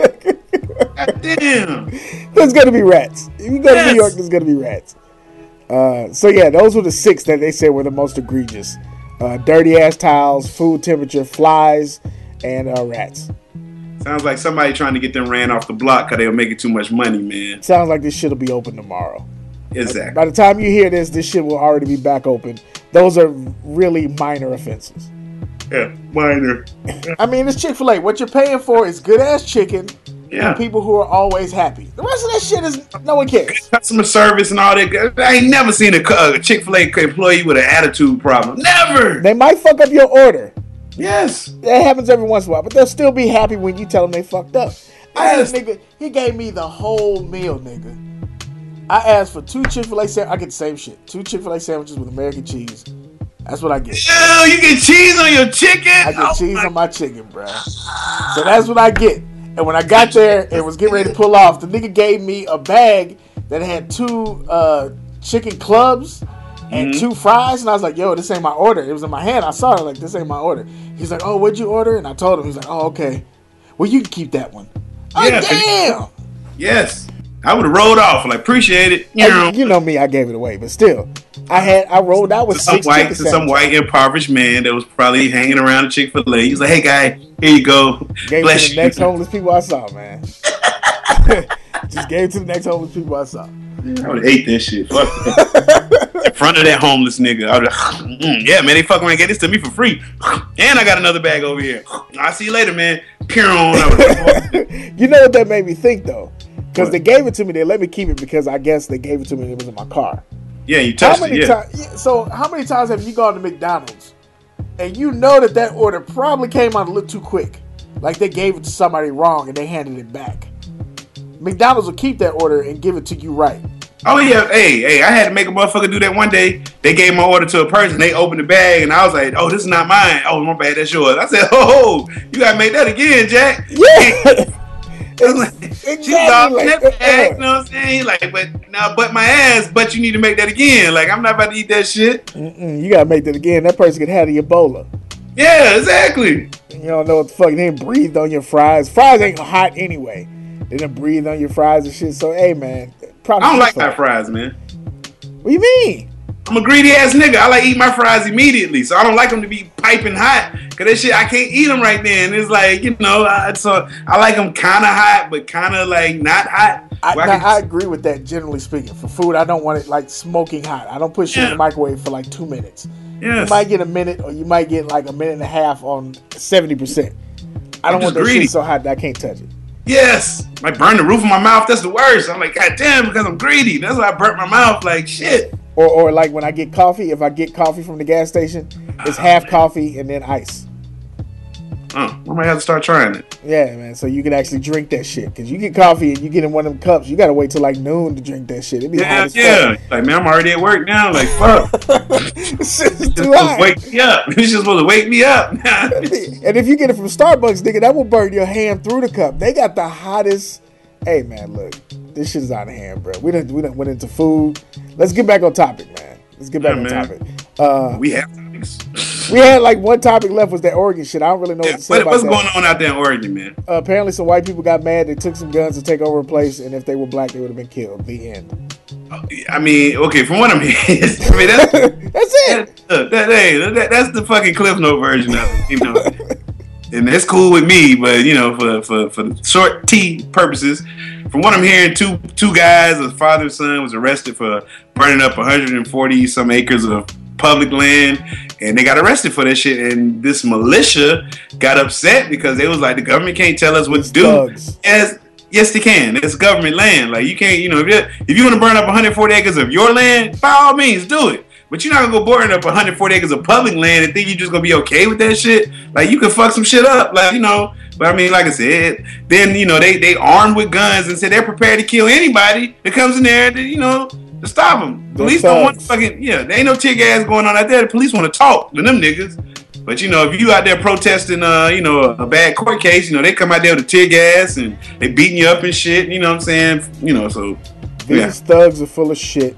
God damn. There's going to be rats. If you go yes. to New York, there's going to be rats. Uh, so, yeah, those were the six that they said were the most egregious. Uh, dirty ass towels, food temperature, flies, and uh, rats. Sounds like somebody trying to get them ran off the block because they were making too much money, man. Sounds like this shit will be open tomorrow. Exactly. By the time you hear this, this shit will already be back open. Those are really minor offenses. Yeah, minor. I mean, it's Chick-fil-A. What you're paying for is good-ass chicken yeah. and people who are always happy. The rest of that shit is, no one cares. Customer service and all that. I ain't never seen a, a Chick-fil-A employee with an attitude problem. Never. They might fuck up your order. Yes. That happens every once in a while, but they'll still be happy when you tell them they fucked up. Yes. I asked nigga, he gave me the whole meal, nigga. I asked for two Chick-fil-A sandwiches. I get the same shit. Two Chick-fil-A sandwiches with American cheese. That's what I get. Ew, you get cheese on your chicken? I get oh cheese my. on my chicken, bro. So that's what I get. And when I got there and was getting ready to pull off, the nigga gave me a bag that had two uh, chicken clubs and mm-hmm. two fries, and I was like, yo, this ain't my order. It was in my hand. I saw it, like, this ain't my order. He's like, oh, what'd you order? And I told him. He's like, oh, okay. Well, you can keep that one. Oh, yeah, damn. Yes. I would have rolled off. Like, appreciate it. You know. you know me, I gave it away. But still, I had I rolled out with to some six white, to some white impoverised man that was probably hanging around the Chick-fil-A. He's like, hey, guy, here you go. Gave Bless it to the you. next homeless people I saw, man. Just gave it to the next homeless people I saw. I would have ate that shit. Fuck that. In front of that homeless nigga. I would have, mm, yeah, man, they fucking around and get this to me for free. And I got another bag over here. I'll see you later, man. Pure on. You know what that made me think, though? Because they gave it to me. They let me keep it because I guess they gave it to me and it was in my car. Yeah, you touched how many it, yeah. Ti- yeah. So how many times have you gone to McDonald's and you know that that order probably came out a little too quick? Like they gave it to somebody wrong and they handed it back. McDonald's will keep that order and give it to you right. Oh, yeah. Hey, hey, I had to make a motherfucker do that one day. They gave my order to a person. They opened the bag, and I was like, oh, this is not mine. Oh, my bad. That's yours. I said, oh, you got to make that again, Jack. Yeah. I was like, exactly. She's all in that bag, you know what I'm saying? Like, but now, but my ass, but you need to make that again. Like, I'm not about to eat that shit. Mm-mm, you got to make that again. That person could have the Ebola. Yeah, exactly. You don't know what the fuck. They didn't breathe on your fries. Fries ain't hot anyway. They didn't breathe on your fries and shit. So, hey, man. I don't like hot fries, man. What do you mean? I'm a greedy ass nigga. I like eat my fries immediately, so I don't like them to be piping hot. Cause that shit, I can't eat them right then. It's like, you know, I, so I like them kind of hot, but kind of like not hot. I, I, now, can, I agree with that. Generally speaking, for food, I don't want it like smoking hot. I don't put shit yeah. in the microwave for like two minutes. Yes. You might get a minute, or you might get like a minute and a half on seventy percent. I don't I'm want that greedy. shit so hot that I can't touch it. Yes, like burn the roof of my mouth. That's the worst. I'm like, God damn, because I'm greedy. That's why I burnt my mouth like shit. Or, or like when I get coffee, if I get coffee from the gas station, it's half coffee and then ice. Oh, I might have to start trying it. Yeah, man. So you can actually drink that shit. Because you get coffee and you get in one of them cups, you got to wait till like noon to drink that shit. It'd be yeah, hot as yeah. fuck. Like, man, I'm already at work now. Like, fuck. It's just too It's hot. wake me up. It's just supposed to wake me up. And if you get it from Starbucks, nigga, that will burn your hand through the cup. They got the hottest. Hey, man, look. This shit is out of hand, bro. We done, we done went into food. Let's get back on topic, man. Let's get back Yeah, on man. topic. Uh, we have topics. we had like one topic left was that Oregon shit. I don't really know what to say What, about what's that. going on out there in Oregon, man? Uh, apparently, some white people got mad. They took some guns to take over a place, and if they were black, they would have been killed. The end. I mean, okay, from what I'm hearing, I mean, that's, That's it. that, that, hey, that, that's the fucking Cliff Note version of it, you know. And that's cool with me, but you know, for for for short T purposes, from what I'm hearing, two two guys, a father and son, was arrested for burning up one hundred forty some acres of public land, and they got arrested for that shit. And this militia got upset because they was like, the government can't tell us what to do. Thugs. Yes, yes, they can. It's government land. Like you can't, you know, if you if you want to burn up one hundred forty acres of your land, by all means, do it. But you're not gonna go burn up one hundred forty acres of public land and think you're just gonna be okay with that shit. Like you can fuck some shit up, like you know. But I mean, like I said, then you know they they armed with guns and said they're prepared to kill anybody that comes in there, to, you know, to stop them. They're Police don't want to thugs. fucking yeah. There ain't no tear gas going on out there. The police want to talk to them niggas. But you know, if you out there protesting, uh, you know, a bad court case, you know, they come out there with the tear gas and they beating you up and shit. You know what I'm saying? You know, so These yeah. thugs are full of shit.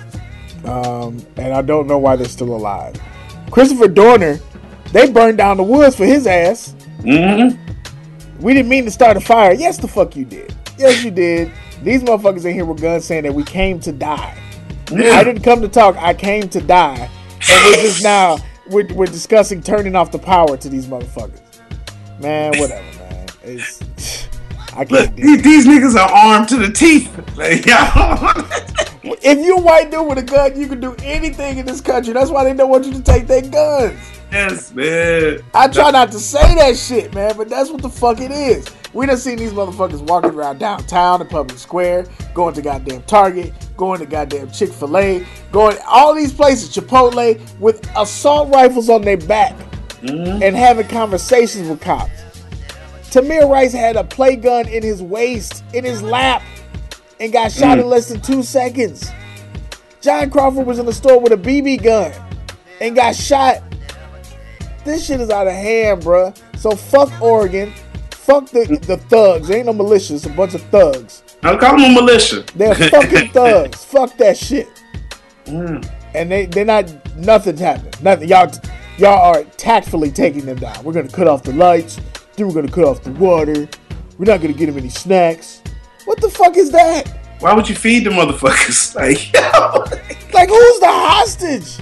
Um, and I don't know why they're still alive. Christopher Dorner, they burned down the woods for his ass. Mm-hmm. We didn't mean to start a fire. Yes, the fuck you did. Yes, you did. These motherfuckers in here with guns saying that we came to die. Yeah. I didn't come to talk. I came to die. And we're just now, we're, we're discussing turning off the power to these motherfuckers. Man, whatever, man. It's, I can't Look, do these, it. these niggas are armed to the teeth. Like, y'all. If you're a white dude with a gun, you can do anything in this country. That's why they don't want you to take their guns. Yes, man. I try not to say that shit, man, but that's what the fuck it is. We done seen these motherfuckers walking around downtown in Public Square, going to goddamn Target, going to goddamn Chick-fil-A, going all these places, Chipotle, with assault rifles on their back Mm-hmm. and having conversations with cops. Tamir Rice had a play gun in his waist, in his lap, and got shot Mm. in less than two seconds. John Crawford was in the store with a B B gun and got shot. This shit is out of hand, bruh. So fuck Oregon. Fuck the, the thugs. There ain't no militia. It's a bunch of thugs. I'll call them a militia. They're fucking thugs. Fuck that shit. Mm. And they, they're not, nothing's happening. Nothing. Y'all, y'all are tactfully taking them down. We're going to cut off the lights. Then we're going to cut off the water. We're not going to get them any snacks. What the fuck is that? Why would you feed the motherfuckers? Like, yo. Like, who's the hostage?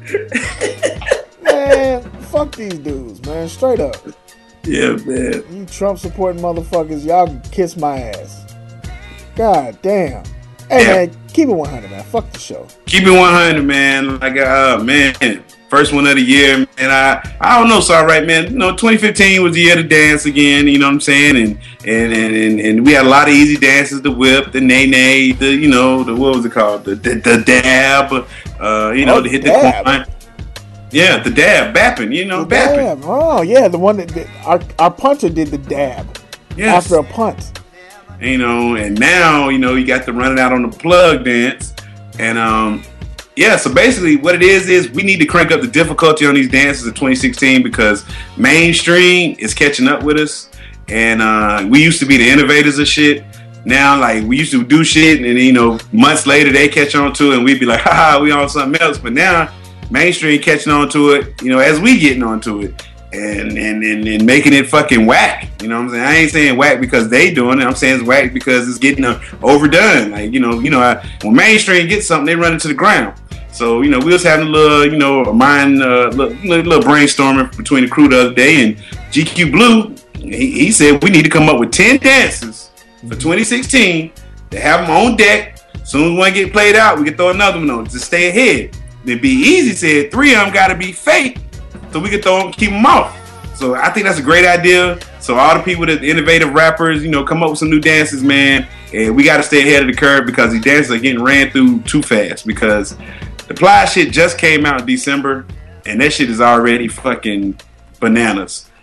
Man, fuck these dudes, man. Straight up. Yeah, man. You Trump supporting motherfuckers, y'all can kiss my ass. God damn. Hey, Yeah. man, keep it one hundred, man. Fuck the show. Keep it one hundred, man. Like, uh, man. First one of the year, and I, I don't know, so all right, man. You know, twenty fifteen was the year to dance again. You know what I'm saying? And and and and, and we had a lot of easy dances: the whip, the nay nay, the you know, the what was it called? The the, the dab. Uh, you know, Oh, to hit dab. the coin. Yeah, the dab, bapping. You know, The bapping. dab. Oh, yeah, the one that did, our, our punter did the dab Yes. after a punt. You know, and now you know you got the running out on the plug dance, and um. Yeah, so basically what it is is we need to crank up the difficulty on these dances in twenty sixteen because mainstream is catching up with us. And uh, we used to be the innovators of shit. Now, like, we used to do shit and then, you know, months later they catch on to it and we'd be like, haha, we on something else. But now, mainstream catching on to it, you know, as we getting on to it. And, and, and, and making it fucking whack. You know what I'm saying? I ain't saying whack because they doing it. I'm saying it's whack because it's getting uh, overdone. Like, you know, you know, I, when mainstream gets something, they run it to the ground. So, you know, we was having a little, you know, a mind, uh, little, little brainstorming between the crew the other day, and G Q Blue, he, he said we need to come up with ten dances for twenty sixteen to have them on deck. As soon as one get played out, we can throw another one on to stay ahead. Then Be Easy said three of them got to be fake, so we can throw them, keep them off. So I think that's a great idea. So all the people, that innovative rappers, you know, come up with some new dances, man. And we got to stay ahead of the curve because these dances are getting ran through too fast because the Ply shit just came out in December, and that shit is already fucking bananas.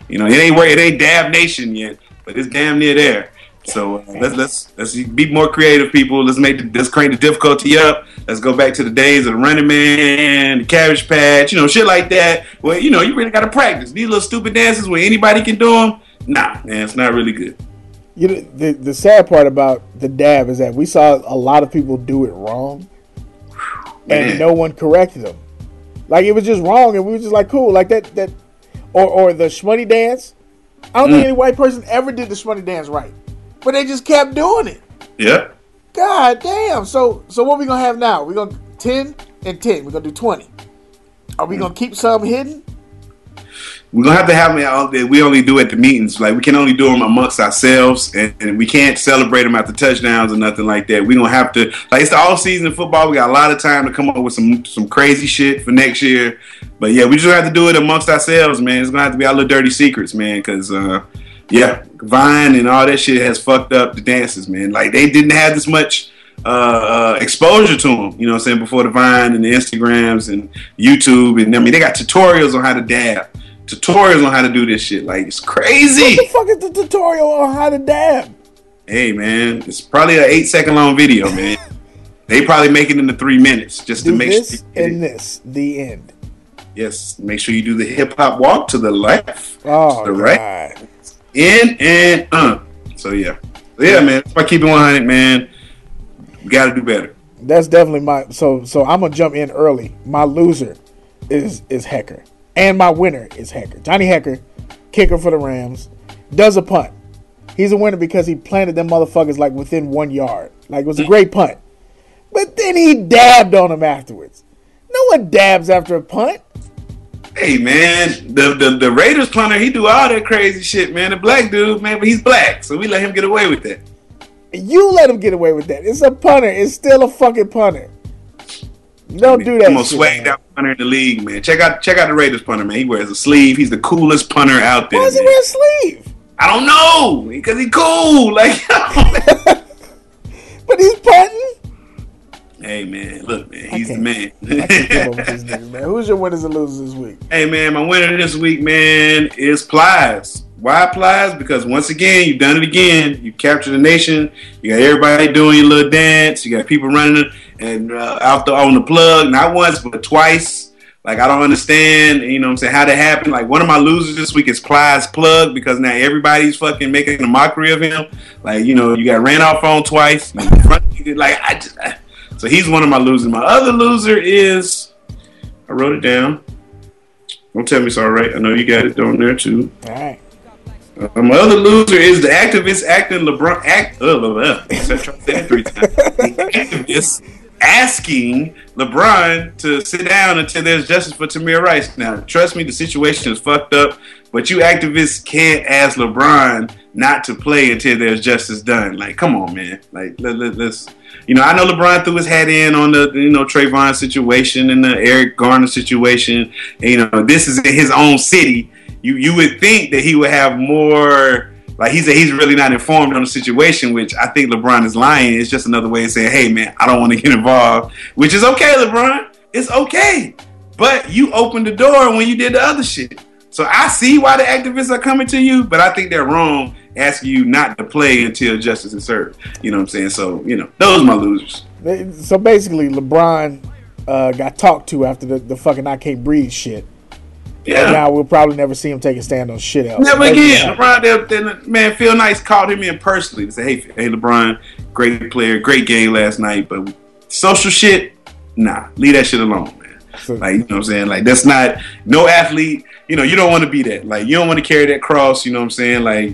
You know, it ain't where it ain't Dab Nation yet, but it's damn near there. So uh, let's let's let's be more creative, people. Let's make the, let's crank the difficulty up. Let's go back to the days of the Running Man, the Cabbage Patch, you know, shit like that. Well, you know, you really got to practice these little stupid dances where anybody can do them. Nah, man, it's not really good. You know, the the sad part about the dab is that we saw a lot of people do it wrong, man. And no one corrected them. Like it was just wrong, and we were just like, cool, like that that, or or the shmoney dance. I don't mm. think any white person ever did the shmoney dance right. But they just kept doing it. Yep. God damn. So so what we gonna have now? We gonna ten and ten. We're gonna do twenty. Are we gonna keep some hidden? We're gonna have to have them out there. We only do at the meetings. Like we can only do them amongst ourselves, and, and we can't celebrate them after touchdowns or nothing like that. We're gonna have to, like, it's the all season football. We got a lot of time to come up with some some crazy shit for next year. But yeah, we just have to do it amongst ourselves, man. It's gonna have to be our little dirty secrets, man, because uh yeah, Vine and all that shit has fucked up the dances, man. Like, they didn't have this much uh, uh, exposure to them, you know what I'm saying, before the Vine and the Instagrams and YouTube. And I mean, they got tutorials on how to dab, tutorials on how to do this shit. Like, it's crazy. What the fuck is the tutorial on how to dab? Hey, man, it's probably an eight second long video, man. They probably make it into three minutes just do to make this sure. And this, the end. Yes, make sure you do the hip hop walk to the left, oh, to the right. God. In and uh. So yeah. So, yeah, man. If I keep it one hundred, man, we gotta do better. That's definitely my so so I'm gonna jump in early. My loser is is Hekker. And my winner is Hekker. Johnny Hekker, kicker for the Rams, does a punt. He's a winner because he planted them motherfuckers like within one yard. Like, it was a great punt. But then he dabbed on them afterwards. No one dabs after a punt. Hey, man, the, the the Raiders punter, he do all that crazy shit, man. The black dude, man, but he's black, so we let him get away with that. You let him get away with that. It's a punter. It's still a fucking punter. You don't do that. I'm gonna swag that punter in the league, man. Check out check out the Raiders punter, man. He wears a sleeve. He's the coolest punter out there. Why does he man. wear a sleeve? I don't know, because he cool. Like, but he's punting. Hey, man, look, man, he's the man. I can't keep up with this nigga, man. Who's your winners and losers this week? Hey, man, my winner this week, man, is Plies. Why Plies? Because once again, you've done it again. You captured the nation. You got everybody doing your little dance. You got people running and uh, out the, on the plug, not once, but twice. Like, I don't understand, you know what I'm saying, how that happened. Like, one of my losers this week is Plies Plug, because now everybody's fucking making a mockery of him. Like, you know, you got ran off on twice. Like, like I just... I, So he's one of my losers. My other loser is, I wrote it down. Don't tell me it's all right. I know you got it down there too. All right. Uh, my other loser is the activist acting LeBron. Act. Uh, uh, uh, I tried to say that three times. The activist asking LeBron to sit down until there's justice for Tamir Rice. Now, trust me, the situation is fucked up. But you activists can't ask LeBron not to play until there's justice done. Like, come on, man. Like, let, let, let's, you know, I know LeBron threw his hat in on the, you know, Trayvon situation and the Eric Garner situation. And, you know, this is in his own city. You you would think that he would have more, like, he's he's really not informed on the situation, which I think LeBron is lying. It's just another way of saying, hey, man, I don't want to get involved, which is okay, LeBron. It's okay. But you opened the door when you did the other shit. So I see why the activists are coming to you, but I think they're wrong asking you not to play until justice is served. You know what I'm saying? So, you know, those are my losers. So basically, LeBron uh, got talked to after the, the fucking I Can't Breathe shit. Yeah. And now we'll probably never see him take a stand on shit else. Never again. LeBron, then, man, Phil Knight called him in personally to say, hey, hey, LeBron, great player, great game last night, but social shit, nah, leave that shit alone, man. So, like, you know what I'm saying? Like, that's not, no athlete, you know, you don't want to be that. Like, you don't want to carry that cross, you know what I'm saying? Like,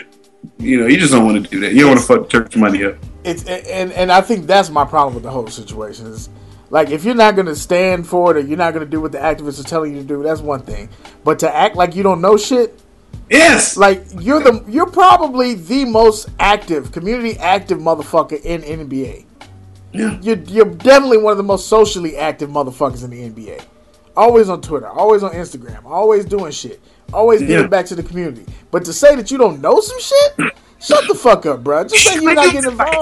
you know, you just don't want to do that. You don't want to fuck church money up. It's and, and I think that's my problem with the whole situation is, like, if you're not going to stand for it or you're not going to do what the activists are telling you to do, that's one thing. But to act like you don't know shit, yes, like you're the you're probably the most active, community active motherfucker in N B A. Yeah, you're you're definitely one of the most socially active motherfuckers in the N B A. Always on Twitter, always on Instagram, always doing shit, always giving yeah. back to the community. But to say that you don't know some shit, shut the fuck up, bro. Just say you're not getting involved.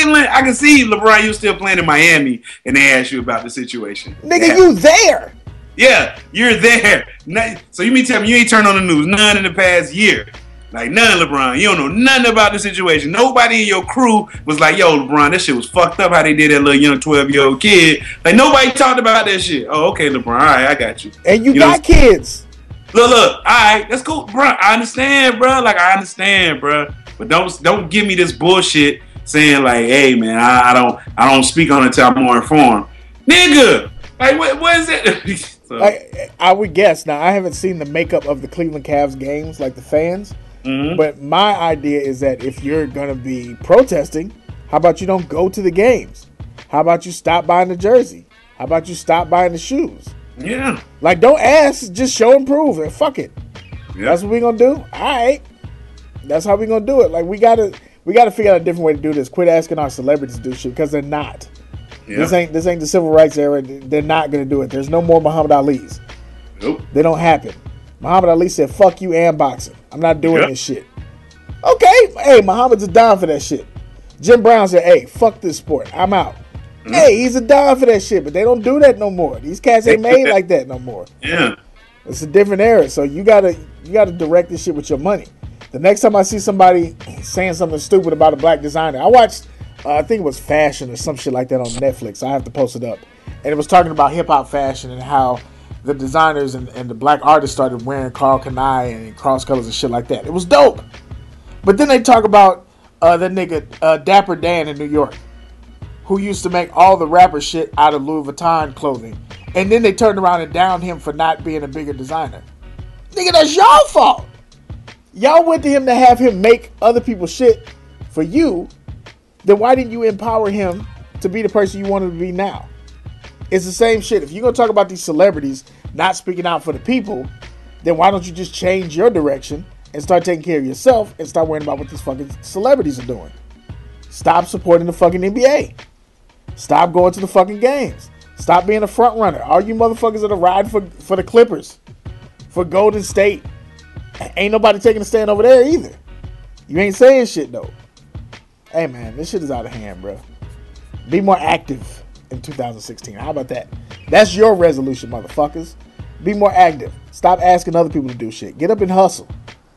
I can see LeBron, you still playing in Miami, and they ask you about the situation. Nigga, yeah. you there. Yeah, you're there. So you mean tell me you ain't turned on the news none in the past year? Like none, LeBron. You don't know nothing about the situation. Nobody in your crew was like, "Yo, LeBron, that shit was fucked up. How they did that little young twelve year old kid." Like nobody talked about that shit. Oh, okay, LeBron. All right, I got you. And you, you got know, kids. Look, look. All right, that's cool, bro. I understand, bro. Like I understand, bro. But don't don't give me this bullshit saying like, "Hey, man, I, I don't I don't speak on it until I'm more informed." Nigga, like what what is it? So. I, I would guess. Now, I haven't seen the makeup of the Cleveland Cavs games, like the fans. Mm-hmm. But my idea is that if you're going to be protesting, how about you don't go to the games? How about you stop buying the jersey? How about you stop buying the shoes? Yeah. Like, don't ask. Just show and prove. And fuck it. Yeah. That's what we're going to do? All right. That's how we're going to do it. Like, we got to we got to figure out a different way to do this. Quit asking our celebrities to do shit because they're not. Yeah. This ain't this ain't the civil rights era. They're not going to do it. There's no more Muhammad Ali's. Nope. They don't happen. Muhammad Ali said, "Fuck you and boxing. I'm not doing yep. this shit." Okay. Hey, Muhammad's a dime for that shit. Jim Brown said, "Hey, fuck this sport. I'm out." Mm-hmm. Hey, he's a dime for that shit, but they don't do that no more. These cats ain't made like that no more. Yeah. It's a different era. So you gotta you gotta direct this shit with your money. The next time I see somebody saying something stupid about a black designer, I watched Uh, I think it was Fashion or some shit like that on Netflix. I have to post it up. And it was talking about hip-hop fashion and how the designers and, and the black artists started wearing Karl Kani and cross colors and shit like that. It was dope. But then they talk about uh, the nigga uh, Dapper Dan in New York, who used to make all the rapper shit out of Louis Vuitton clothing. And then they turned around and downed him for not being a bigger designer. Nigga, that's y'all fault. Y'all went to him to have him make other people's shit for you. Then why didn't you empower him to be the person you wanted to be now? It's the same shit. If you're going to talk about these celebrities not speaking out for the people, then why don't you just change your direction and start taking care of yourself and start worrying about what these fucking celebrities are doing? Stop supporting the fucking N B A. Stop going to the fucking games. Stop being a front runner. All you motherfuckers that are riding for, for the Clippers, for Golden State, ain't nobody taking a stand over there either. You ain't saying shit though. Hey man, this shit is out of hand, bro. Be more active in two thousand sixteen. How about that? That's your resolution, motherfuckers. Be more active. Stop asking other people to do shit. Get up and hustle.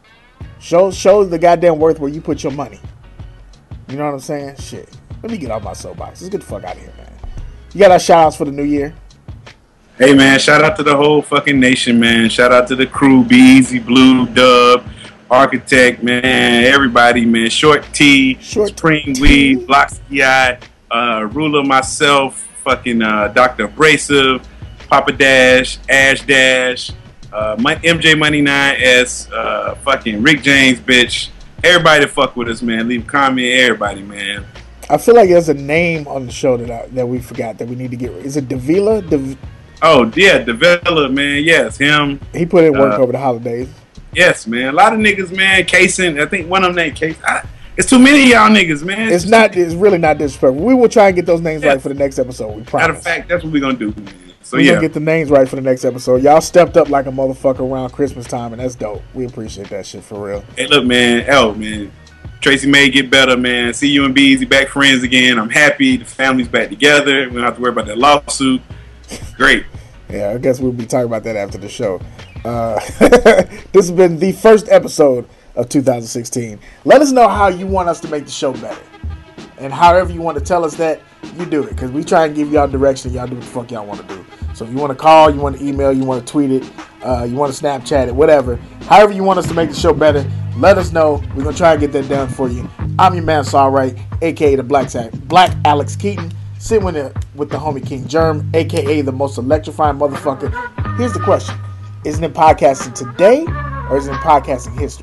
Show show the goddamn worth where you put your money. You know what I'm saying? Shit. Let me get off my soapbox. Let's get the fuck out of here, man. You got our shout outs for the new year? Hey man, shout out to the whole fucking nation, man. Shout out to the crew, Be Easy, Blue, Dub, Architect, man, everybody, man. Short T, Short Spring T. Weed, Blocksky Eye, uh, Ruler, myself, fucking uh, Doctor Abrasive, Papa Dash, Ash Dash, uh, M J Money nine S, uh, fucking Rick James, bitch. Everybody that fuck with us, man. Leave a comment, everybody, man. I feel like there's a name on the show that I, that we forgot that we need to get. Is it Davila? Dev- oh yeah, Davila, man. Yes, him. He put in work uh, over the holidays. Yes, man. A lot of niggas, man. Casing. I think one of them named Case. I, it's too many of y'all niggas, man. It's, it's not. It's really not disrespectful. We will try and get those names yeah. right for the next episode. We promise. Matter of fact, that's what we're gonna do, man. So we're yeah, gonna get the names right for the next episode. Y'all stepped up like a motherfucker around Christmas time, and that's dope. We appreciate that shit for real. Hey, look, man. L, man. Tracy May get better, man. See you and B Easy back friends again. I'm happy. The family's back together. We don't have to worry about that lawsuit. Great. Yeah, I guess we'll be talking about that after the show. Uh, this has been the first episode of two thousand sixteen. Let us know how you want us to make the show better. And however you want to tell us that, you do it. Because we try and give y'all direction. Y'all do what the fuck y'all want to do. So if you want to call, you want to email, you want to tweet it, uh, you want to Snapchat it, whatever. However you want us to make the show better, let us know. We're going to try and get that done for you. I'm your man, Saul Wright, a k a the Black, Black Alex Keaton. Sitting with the, with the homie King Germ, a k a the most electrifying motherfucker. Here's the question. Isn't it podcasting today or is it podcasting history?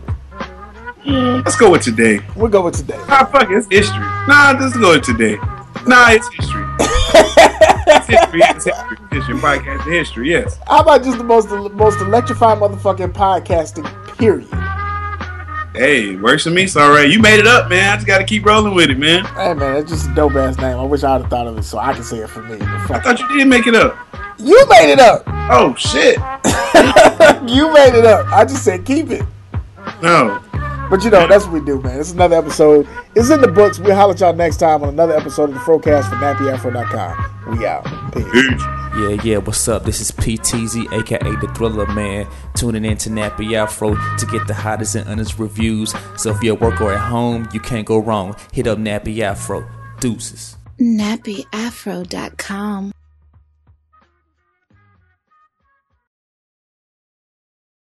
Mm, let's go with today. We'll go with today. Nah, fuck it. It's history. Nah, let's go with today. Nah, it's history. It's history. It's history. History. Podcasting history, yes. How about just the most most electrifying motherfucking podcasting, period? Hey, works for me. It's all right. You made it up, man. I just got to keep rolling with it, man. Hey, man, that's just a dope-ass name. I wish I would have thought of it so I can say it for me. I thought you did make it up. You made it up. Oh, shit. You made it up. I just said keep it. No. But, you know, that's what we do, man. It's another episode. It's in the books. We'll holler at y'all next time on another episode of the Frocast for nappy afro dot com. We out. Peace. Peace. Yeah, yeah, what's up? This is P T Z, aka The Thriller Man, tuning in to Nappy Afro to get the hottest and honest reviews. So if you're at work or at home, you can't go wrong. Hit up Nappy Afro. Deuces. nappy afro dot com